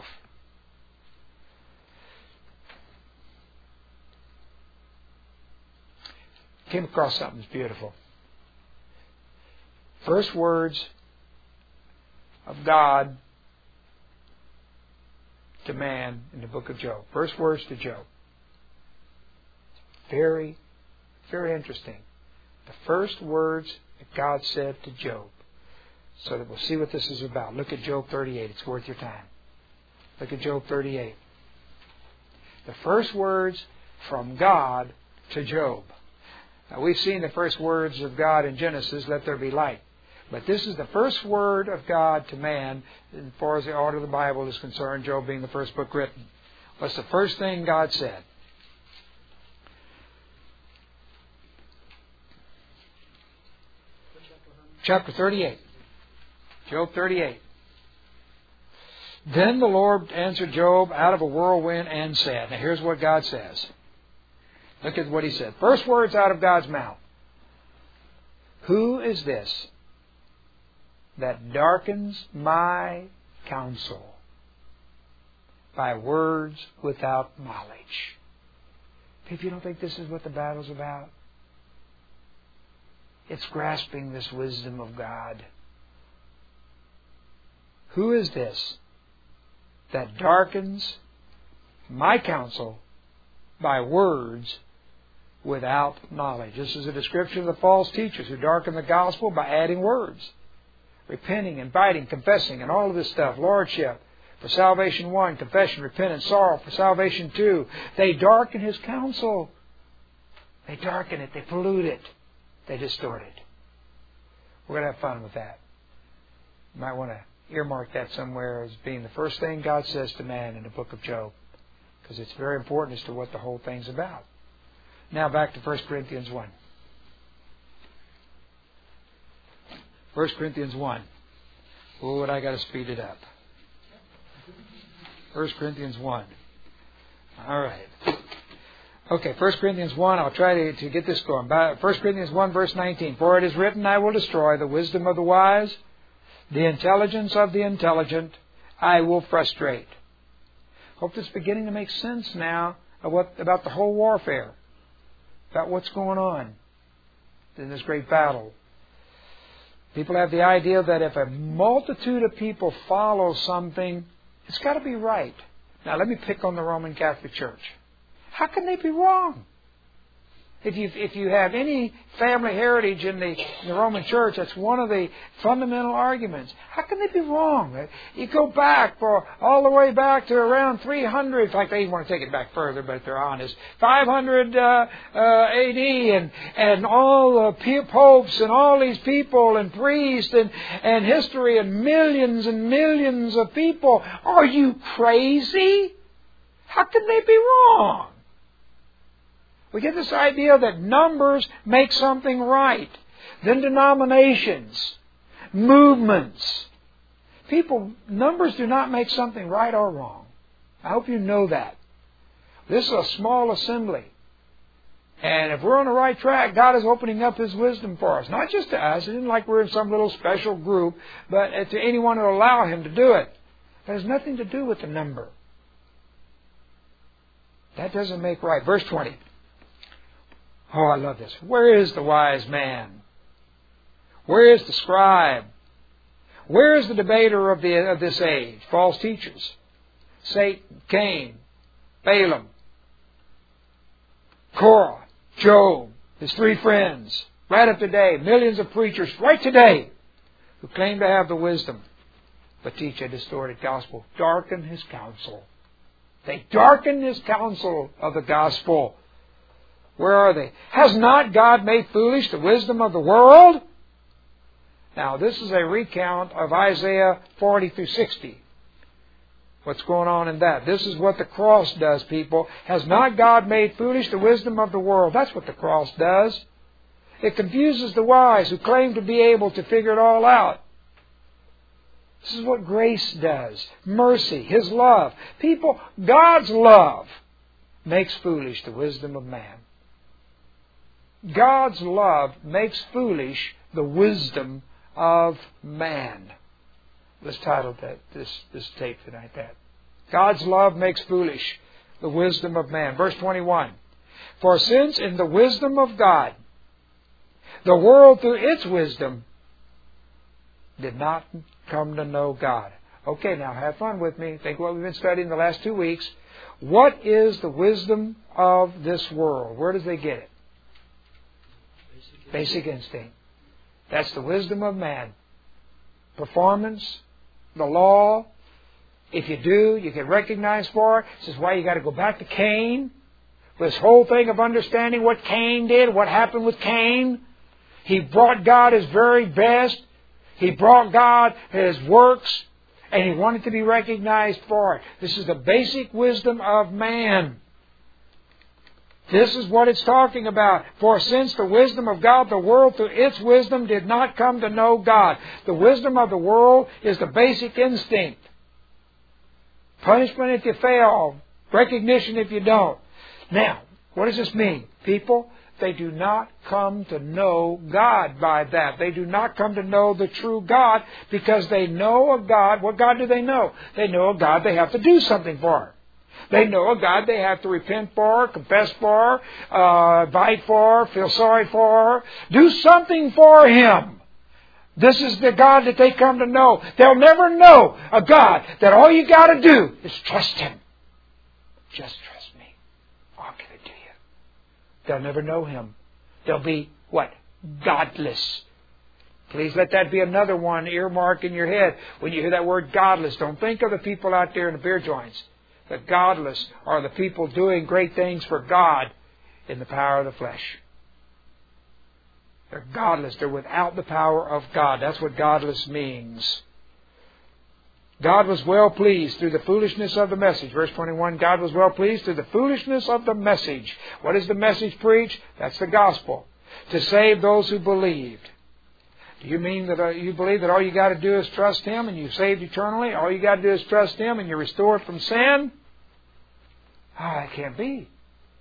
Came across something that's beautiful. First words of God to man in the book of Job. First words to Job. Very, very interesting. The first words that God said to Job. So that we'll see what this is about. Look at Job thirty-eight. It's worth your time. Look at Job thirty-eight. The first words from God to Job. Now we've seen the first words of God in Genesis, let there be light. But this is the first word of God to man as far as the order of the Bible is concerned, Job being the first book written. What's the first thing God said? Chapter thirty-eight. Job thirty-eight. Then the Lord answered Job out of a whirlwind and said. Now here's what God says. Look at what He said. First words out of God's mouth. Who is this that darkens my counsel by words without knowledge? If you don't think this is what the battle's about, it's grasping this wisdom of God. Who is this that darkens my counsel by words without knowledge? This is a description of the false teachers who darken the gospel by adding words. Repenting, inviting, confessing, and all of this stuff. Lordship for salvation one, confession, repentance, sorrow for salvation two. They darken His counsel. They darken it. They pollute it. They distort it. We're going to have fun with that. You might want to earmark that somewhere as being the first thing God says to man in the book of Job, because it's very important as to what the whole thing's about. Now back to First Corinthians one. First Corinthians one. Oh, but I got to speed it up. First Corinthians one. All right. Okay, First Corinthians one, I'll try to, to get this going. First Corinthians one, verse nineteen. For it is written, I will destroy the wisdom of the wise, the intelligence of the intelligent I will frustrate. Hope this is beginning to make sense now of what, about the whole warfare, about what's going on in this great battle. People have the idea that if a multitude of people follow something, it's got to be right. Now, let me pick on the Roman Catholic Church. How can they be wrong? If you if you have any family heritage in the, in the Roman Church, that's one of the fundamental arguments. How can they be wrong? You go back for all the way back to around three hundred. In fact, they even want to take it back further, but if they're honest, five hundred uh, uh, A D, and and all the popes and all these people and priests and and history and millions and millions of people. Are you crazy? How can they be wrong? We get this idea that numbers make something right. Then denominations, movements. People, numbers do not make something right or wrong. I hope you know that. This is a small assembly. And if we're on the right track, God is opening up His wisdom for us. Not just to us. It isn't like we're in some little special group, but to anyone who will allow Him to do it. It has nothing to do with the number. That doesn't make right. Verse twenty. Oh, I love this. Where is the wise man? Where is the scribe? Where is the debater of, the, of this age? False teachers. Satan, Cain, Balaam, Korah, Job, his three friends. Right up today, millions of preachers right today who claim to have the wisdom but teach a distorted gospel. Darken His counsel. They darken His counsel of the gospel. Where are they? Has not God made foolish the wisdom of the world? Now, this is a recount of Isaiah forty through sixty. What's going on in that? This is what the cross does, people. Has not God made foolish the wisdom of the world? That's what the cross does. It confuses the wise who claim to be able to figure it all out. This is what grace does. Mercy, His love. People, God's love makes foolish the wisdom of man. God's love makes foolish the wisdom of man. Let's title that this, this tape tonight that. God's love makes foolish the wisdom of man. Verse twenty-one. For since in the wisdom of God, the world through its wisdom did not come to know God. Okay, now have fun with me. Think what we've been studying the last two weeks. What is the wisdom of this world? Where does they get it? Basic instinct. That's the wisdom of man. Performance, the law. If you do, you get recognized for it. This is why you got to go back to Cain. This whole thing of understanding what Cain did, what happened with Cain. He brought God His very best. He brought God His works. And he wanted to be recognized for it. This is the basic wisdom of man. This is what it's talking about. For since the wisdom of God, the world through its wisdom did not come to know God. The wisdom of the world is the basic instinct. Punishment if you fail. Recognition if you don't. Now, what does this mean? People, they do not come to know God by that. They do not come to know the true God because they know a God. What God do they know? They know a God they have to do something for. They know a God they have to repent for, confess for, uh, fight for, feel sorry for, do something for Him. This is the God that they come to know. They'll never know a God that all you got to do is trust Him. Just trust me. I'll give it to you. They'll never know Him. They'll be, what? Godless. Please let that be another one earmark in your head. When you hear that word godless, don't think of the people out there in the beer joints. The godless are the people doing great things for God in the power of the flesh. They're godless. They're without the power of God. That's what godless means. God was well pleased through the foolishness of the message. Verse twenty-one, God was well pleased through the foolishness of the message. What does the message preach? That's the gospel. To save those who believed. Do you mean that uh, you believe that all you got to do is trust Him and you're saved eternally? All you got to do is trust Him and you're restored from sin? Ah, oh, that can't be.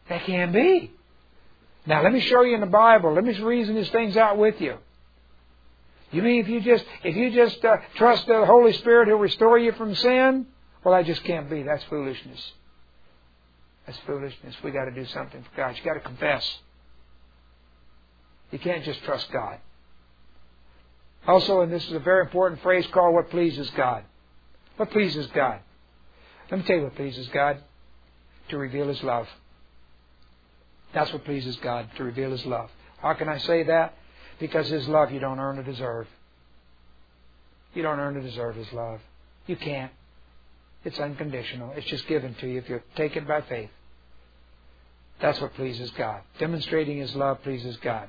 That can't be. Now let me show you in the Bible. Let me reason these things out with you. You mean if you just if you just uh, trust the Holy Spirit He'll restore you from sin? Well, that just can't be. That's foolishness. That's foolishness. We got to do something for God. You got to confess. You can't just trust God. Also, and this is a very important phrase called what pleases God. What pleases God? Let me tell you what pleases God. To reveal His love. That's what pleases God, to reveal His love. How can I say that? Because His love you don't earn or deserve. You don't earn or deserve His love. You can't. It's unconditional. It's just given to you if you take it by faith. That's what pleases God. Demonstrating His love pleases God.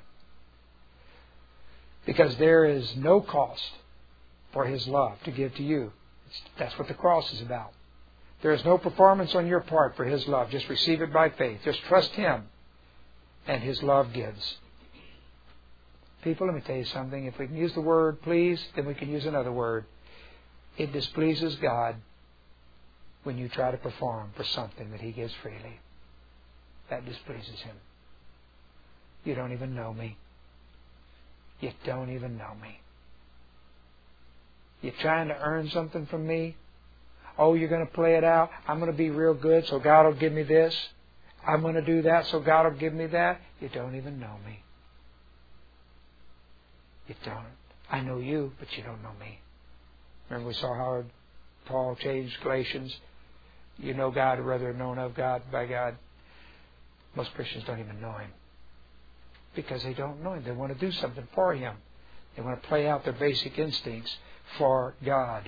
Because there is no cost for His love to give to you. It's, that's what the cross is about. There is no performance on your part for His love. Just receive it by faith. Just trust Him. And His love gives. People, let me tell you something. If we can use the word please, then we can use another word. It displeases God when you try to perform for something that He gives freely. That displeases Him. You don't even know me. You don't even know me. You're trying to earn something from me. Oh, you're going to play it out. I'm going to be real good so God will give me this. I'm going to do that so God will give me that. You don't even know me. You don't. I know you, but you don't know me. Remember we saw how Paul changed Galatians. You know God, or rather known of God by God. Most Christians don't even know Him. Because they don't know Him. They want to do something for Him. They want to play out their basic instincts for God.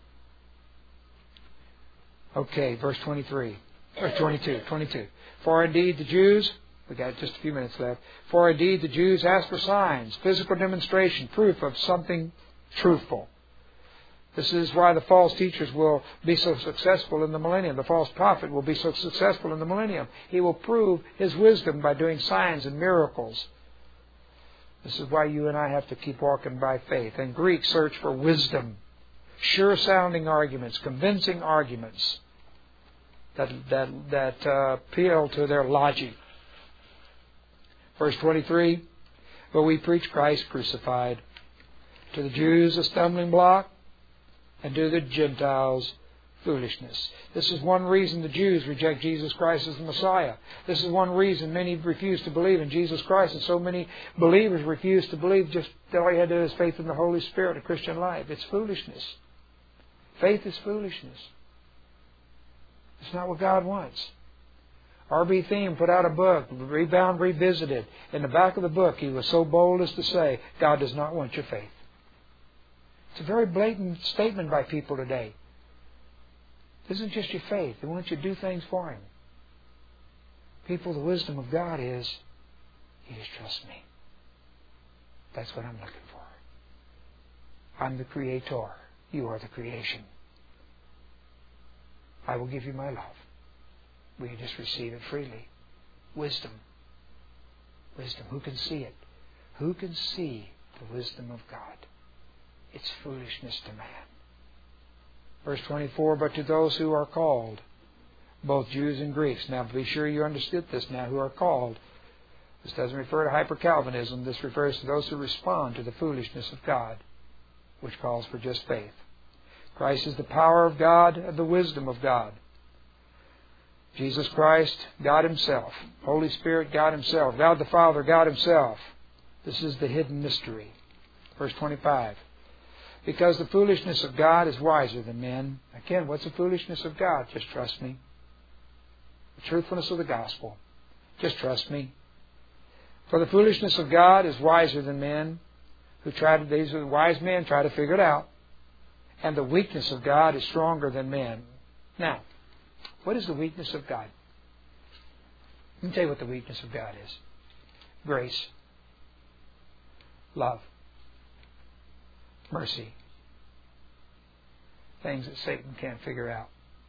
Okay, verse twenty-three. Or twenty-two. twenty-two. For indeed the Jews, we got just a few minutes left. For indeed the Jews ask for signs, physical demonstration, proof of something truthful. This is why the false teachers will be so successful in the millennium. The false prophet will be so successful in the millennium. He will prove his wisdom by doing signs and miracles. This is why you and I have to keep walking by faith. And Greeks search for wisdom. Sure-sounding arguments, convincing arguments that, that, that uh, appeal to their logic. Verse twenty-three, but we preach Christ crucified. To the Jews a stumbling block, and to the Gentiles foolishness. This is one reason the Jews reject Jesus Christ as the Messiah. This is one reason many refuse to believe in Jesus Christ, and so many believers refuse to believe just all you had to do is faith in the Holy Spirit, a Christian life. It's foolishness. Faith is foolishness. It's not what God wants. R B Thiem put out a book, Rebound Revisited. In the back of the book, he was so bold as to say, God does not want your faith. It's a very blatant statement by people today. It isn't just your faith. They want you to do things for Him. People, the wisdom of God is, you just trust me. That's what I'm looking for. I'm the Creator. You are the creation. I will give you my love. Will you just receive it freely? Wisdom. Wisdom. Who can see it? Who can see the wisdom of God? It's foolishness to man. Verse twenty-four, but to those who are called, both Jews and Greeks. Now be sure you understood this now, who are called. This doesn't refer to hyper-Calvinism. This refers to those who respond to the foolishness of God, which calls for just faith. Christ is the power of God and the wisdom of God. Jesus Christ, God Himself. Holy Spirit, God Himself. God the Father, God Himself. This is the hidden mystery. Verse twenty-five. Because the foolishness of God is wiser than men. Again, what's the foolishness of God? Just trust me. The truthfulness of the gospel. Just trust me. For the foolishness of God is wiser than men. Who try to, these are the wise men, try to figure it out. And the weakness of God is stronger than men. Now, what is the weakness of God? Let me tell you what the weakness of God is. Grace. Love. Mercy. Things that Satan can't figure out.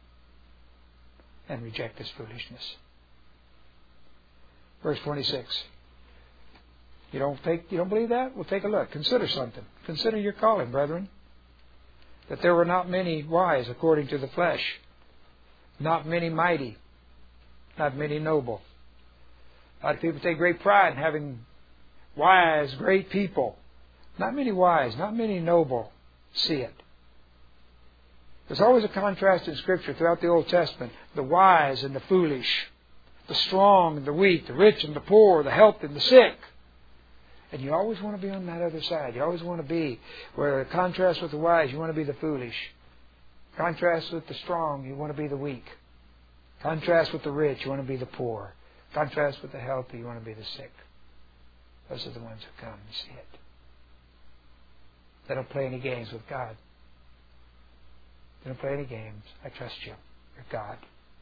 And reject as foolishness. Verse twenty-six. You don't take, you don't believe that? Well, take a look. Consider something. Consider your calling, brethren. That there were not many wise according to the flesh. Not many mighty. Not many noble. A lot of people take great pride in having wise, great people. Not many wise, not many noble see it. There's always a contrast in Scripture throughout the Old Testament. The wise and the foolish. The strong and the weak. The rich and the poor. The healthy and the sick. And you always want to be on that other side. You always want to be where contrast with the wise, you want to be the foolish. Contrast with the strong, you want to be the weak. Contrast with the rich, you want to be the poor. Contrast with the healthy, you want to be the sick. Those are the ones who come and see it. They don't play any games with God. They don't play any games. I trust you. You're God.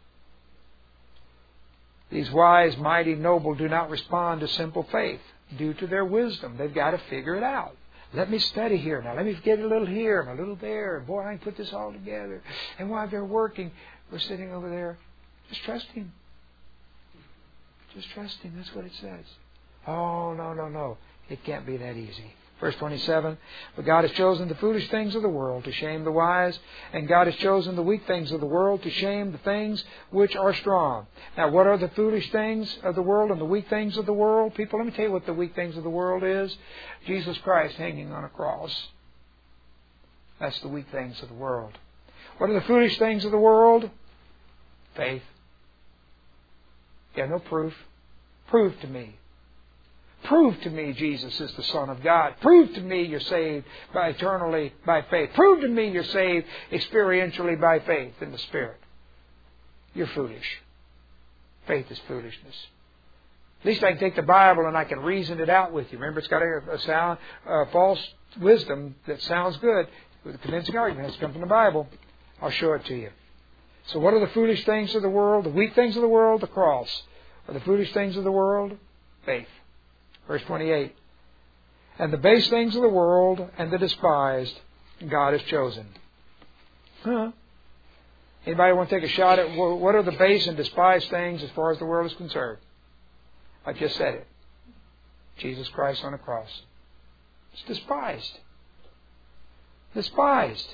These wise, mighty, noble do not respond to simple faith due to their wisdom. They've got to figure it out. Let me study here. Now let me get a little here and a little there. Boy, I can put this all together. And while they're working, we're sitting over there. Just trust Him. Just trust Him. That's what it says. Oh, no, no, no. It can't be that easy. Verse twenty-seven, but God has chosen the foolish things of the world to shame the wise, and God has chosen the weak things of the world to shame the things which are strong. Now, what are the foolish things of the world and the weak things of the world? People, let me tell you what the weak things of the world is. Jesus Christ hanging on a cross. That's the weak things of the world. What are the foolish things of the world? Faith. You have no proof. Prove to me. Prove to me Jesus is the Son of God. Prove to me you're saved by eternally by faith. Prove to me you're saved experientially by faith in the Spirit. You're foolish. Faith is foolishness. At least I can take the Bible and I can reason it out with you. Remember, it's got a, a sound, uh, false wisdom that sounds good. With a convincing argument, it has to come from the Bible. I'll show it to you. So what are the foolish things of the world? The weak things of the world? The cross. Are the foolish things of the world? Faith. Verse twenty-eight. And the base things of the world and the despised God has chosen. Huh? Anybody want to take a shot at what are the base and despised things as far as the world is concerned? I just said it. Jesus Christ on a cross. It's despised. Despised.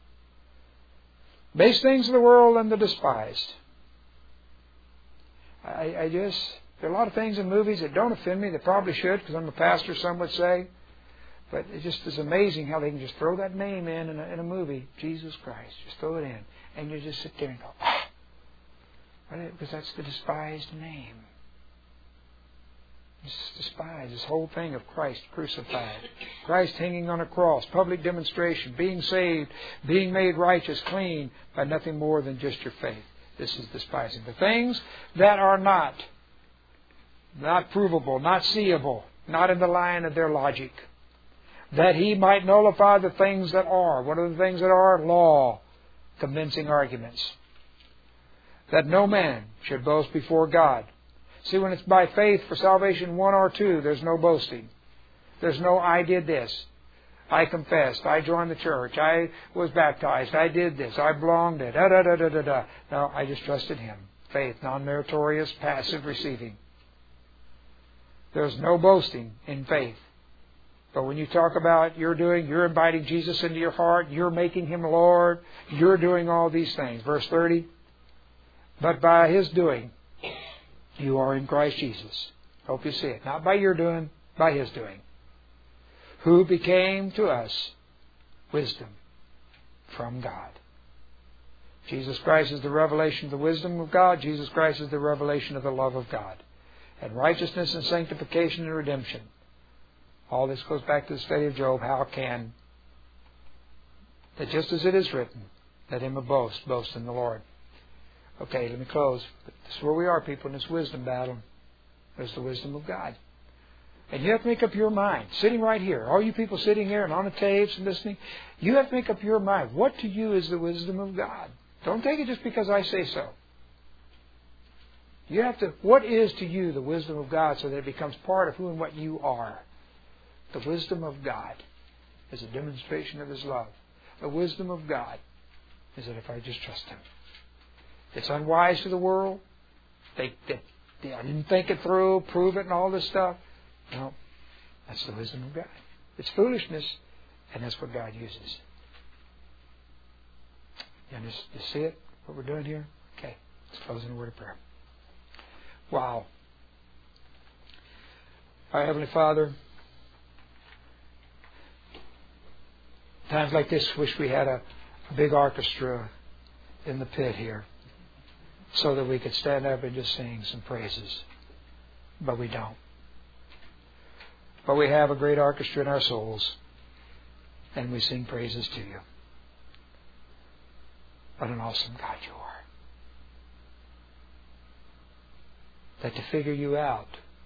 Base things of the world and the despised. I, I just... There are a lot of things in movies that don't offend me. They probably should, because I'm a pastor, some would say. But it just is amazing how they can just throw that name in in a, in a movie. Jesus Christ. Just throw it in. And you just sit there and go, ah! Because that's the despised name. It's despised. This whole thing of Christ crucified. Christ hanging on a cross. Public demonstration. Being saved. Being made righteous, clean, by nothing more than just your faith. This is despising. The things that are not. Not provable, not seeable, not in the line of their logic. That He might nullify the things that are. What are the things that are? Law. Convincing arguments. That no man should boast before God. See, when it's by faith for salvation one or two, there's no boasting. There's no, I did this. I confessed. I joined the church. I was baptized. I did this. I belonged to it. Da, da, da, da, da, da. No, I just trusted Him. Faith, non-meritorious, passive receiving. There's no boasting in faith. But when you talk about you're doing, you're inviting Jesus into your heart, you're making Him Lord, you're doing all these things. Verse thirty, but by His doing, you are in Christ Jesus. Hope you see it. Not by your doing, by His doing. Who became to us wisdom from God. Jesus Christ is the revelation of the wisdom of God. Jesus Christ is the revelation of the love of God. And righteousness and sanctification and redemption. All this goes back to the study of Job. How can, that just as it is written, let him who boasts, boast in the Lord. Okay, let me close. This is where we are, people, in this wisdom battle. There's the wisdom of God. And you have to make up your mind, sitting right here. All you people sitting here and on the tapes and listening, you have to make up your mind. What to you is the wisdom of God? Don't take it just because I say so. You have to, what is to you the wisdom of God so that it becomes part of who and what you are? The wisdom of God is a demonstration of His love. The wisdom of God is that if I just trust Him. It's unwise to the world. They, they, they I didn't think it through, prove it and all this stuff. No, that's the wisdom of God. It's foolishness, and that's what God uses. You, understand, you see it, what we're doing here? Okay, let's close in a word of prayer. Wow. Our Heavenly Father, times like this, wish we had a, a big orchestra in the pit here so that we could stand up and just sing some praises. But we don't. But we have a great orchestra in our souls, and we sing praises to you. What an awesome God you are. That to figure you out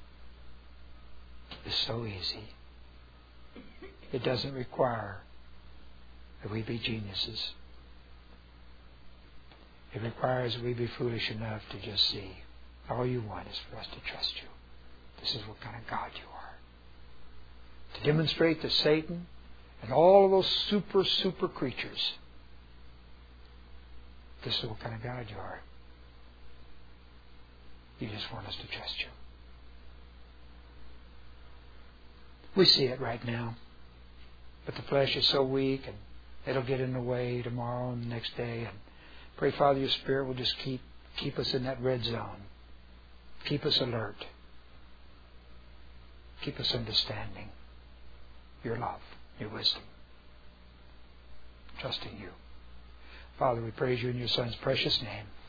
is so easy. It doesn't require that we be geniuses. It requires that we be foolish enough to just see all you want is for us to trust you. This is what kind of God you are. To demonstrate to Satan and all of those super, super creatures, this is what kind of God you are. You just want us to trust you. We see it right now. But the flesh is so weak, and it'll get in the way tomorrow and the next day. And pray, Father, your Spirit will just keep keep us in that red zone. Keep us alert. Keep us understanding your love, your wisdom. Trusting you. Father, we praise you in your Son's precious name.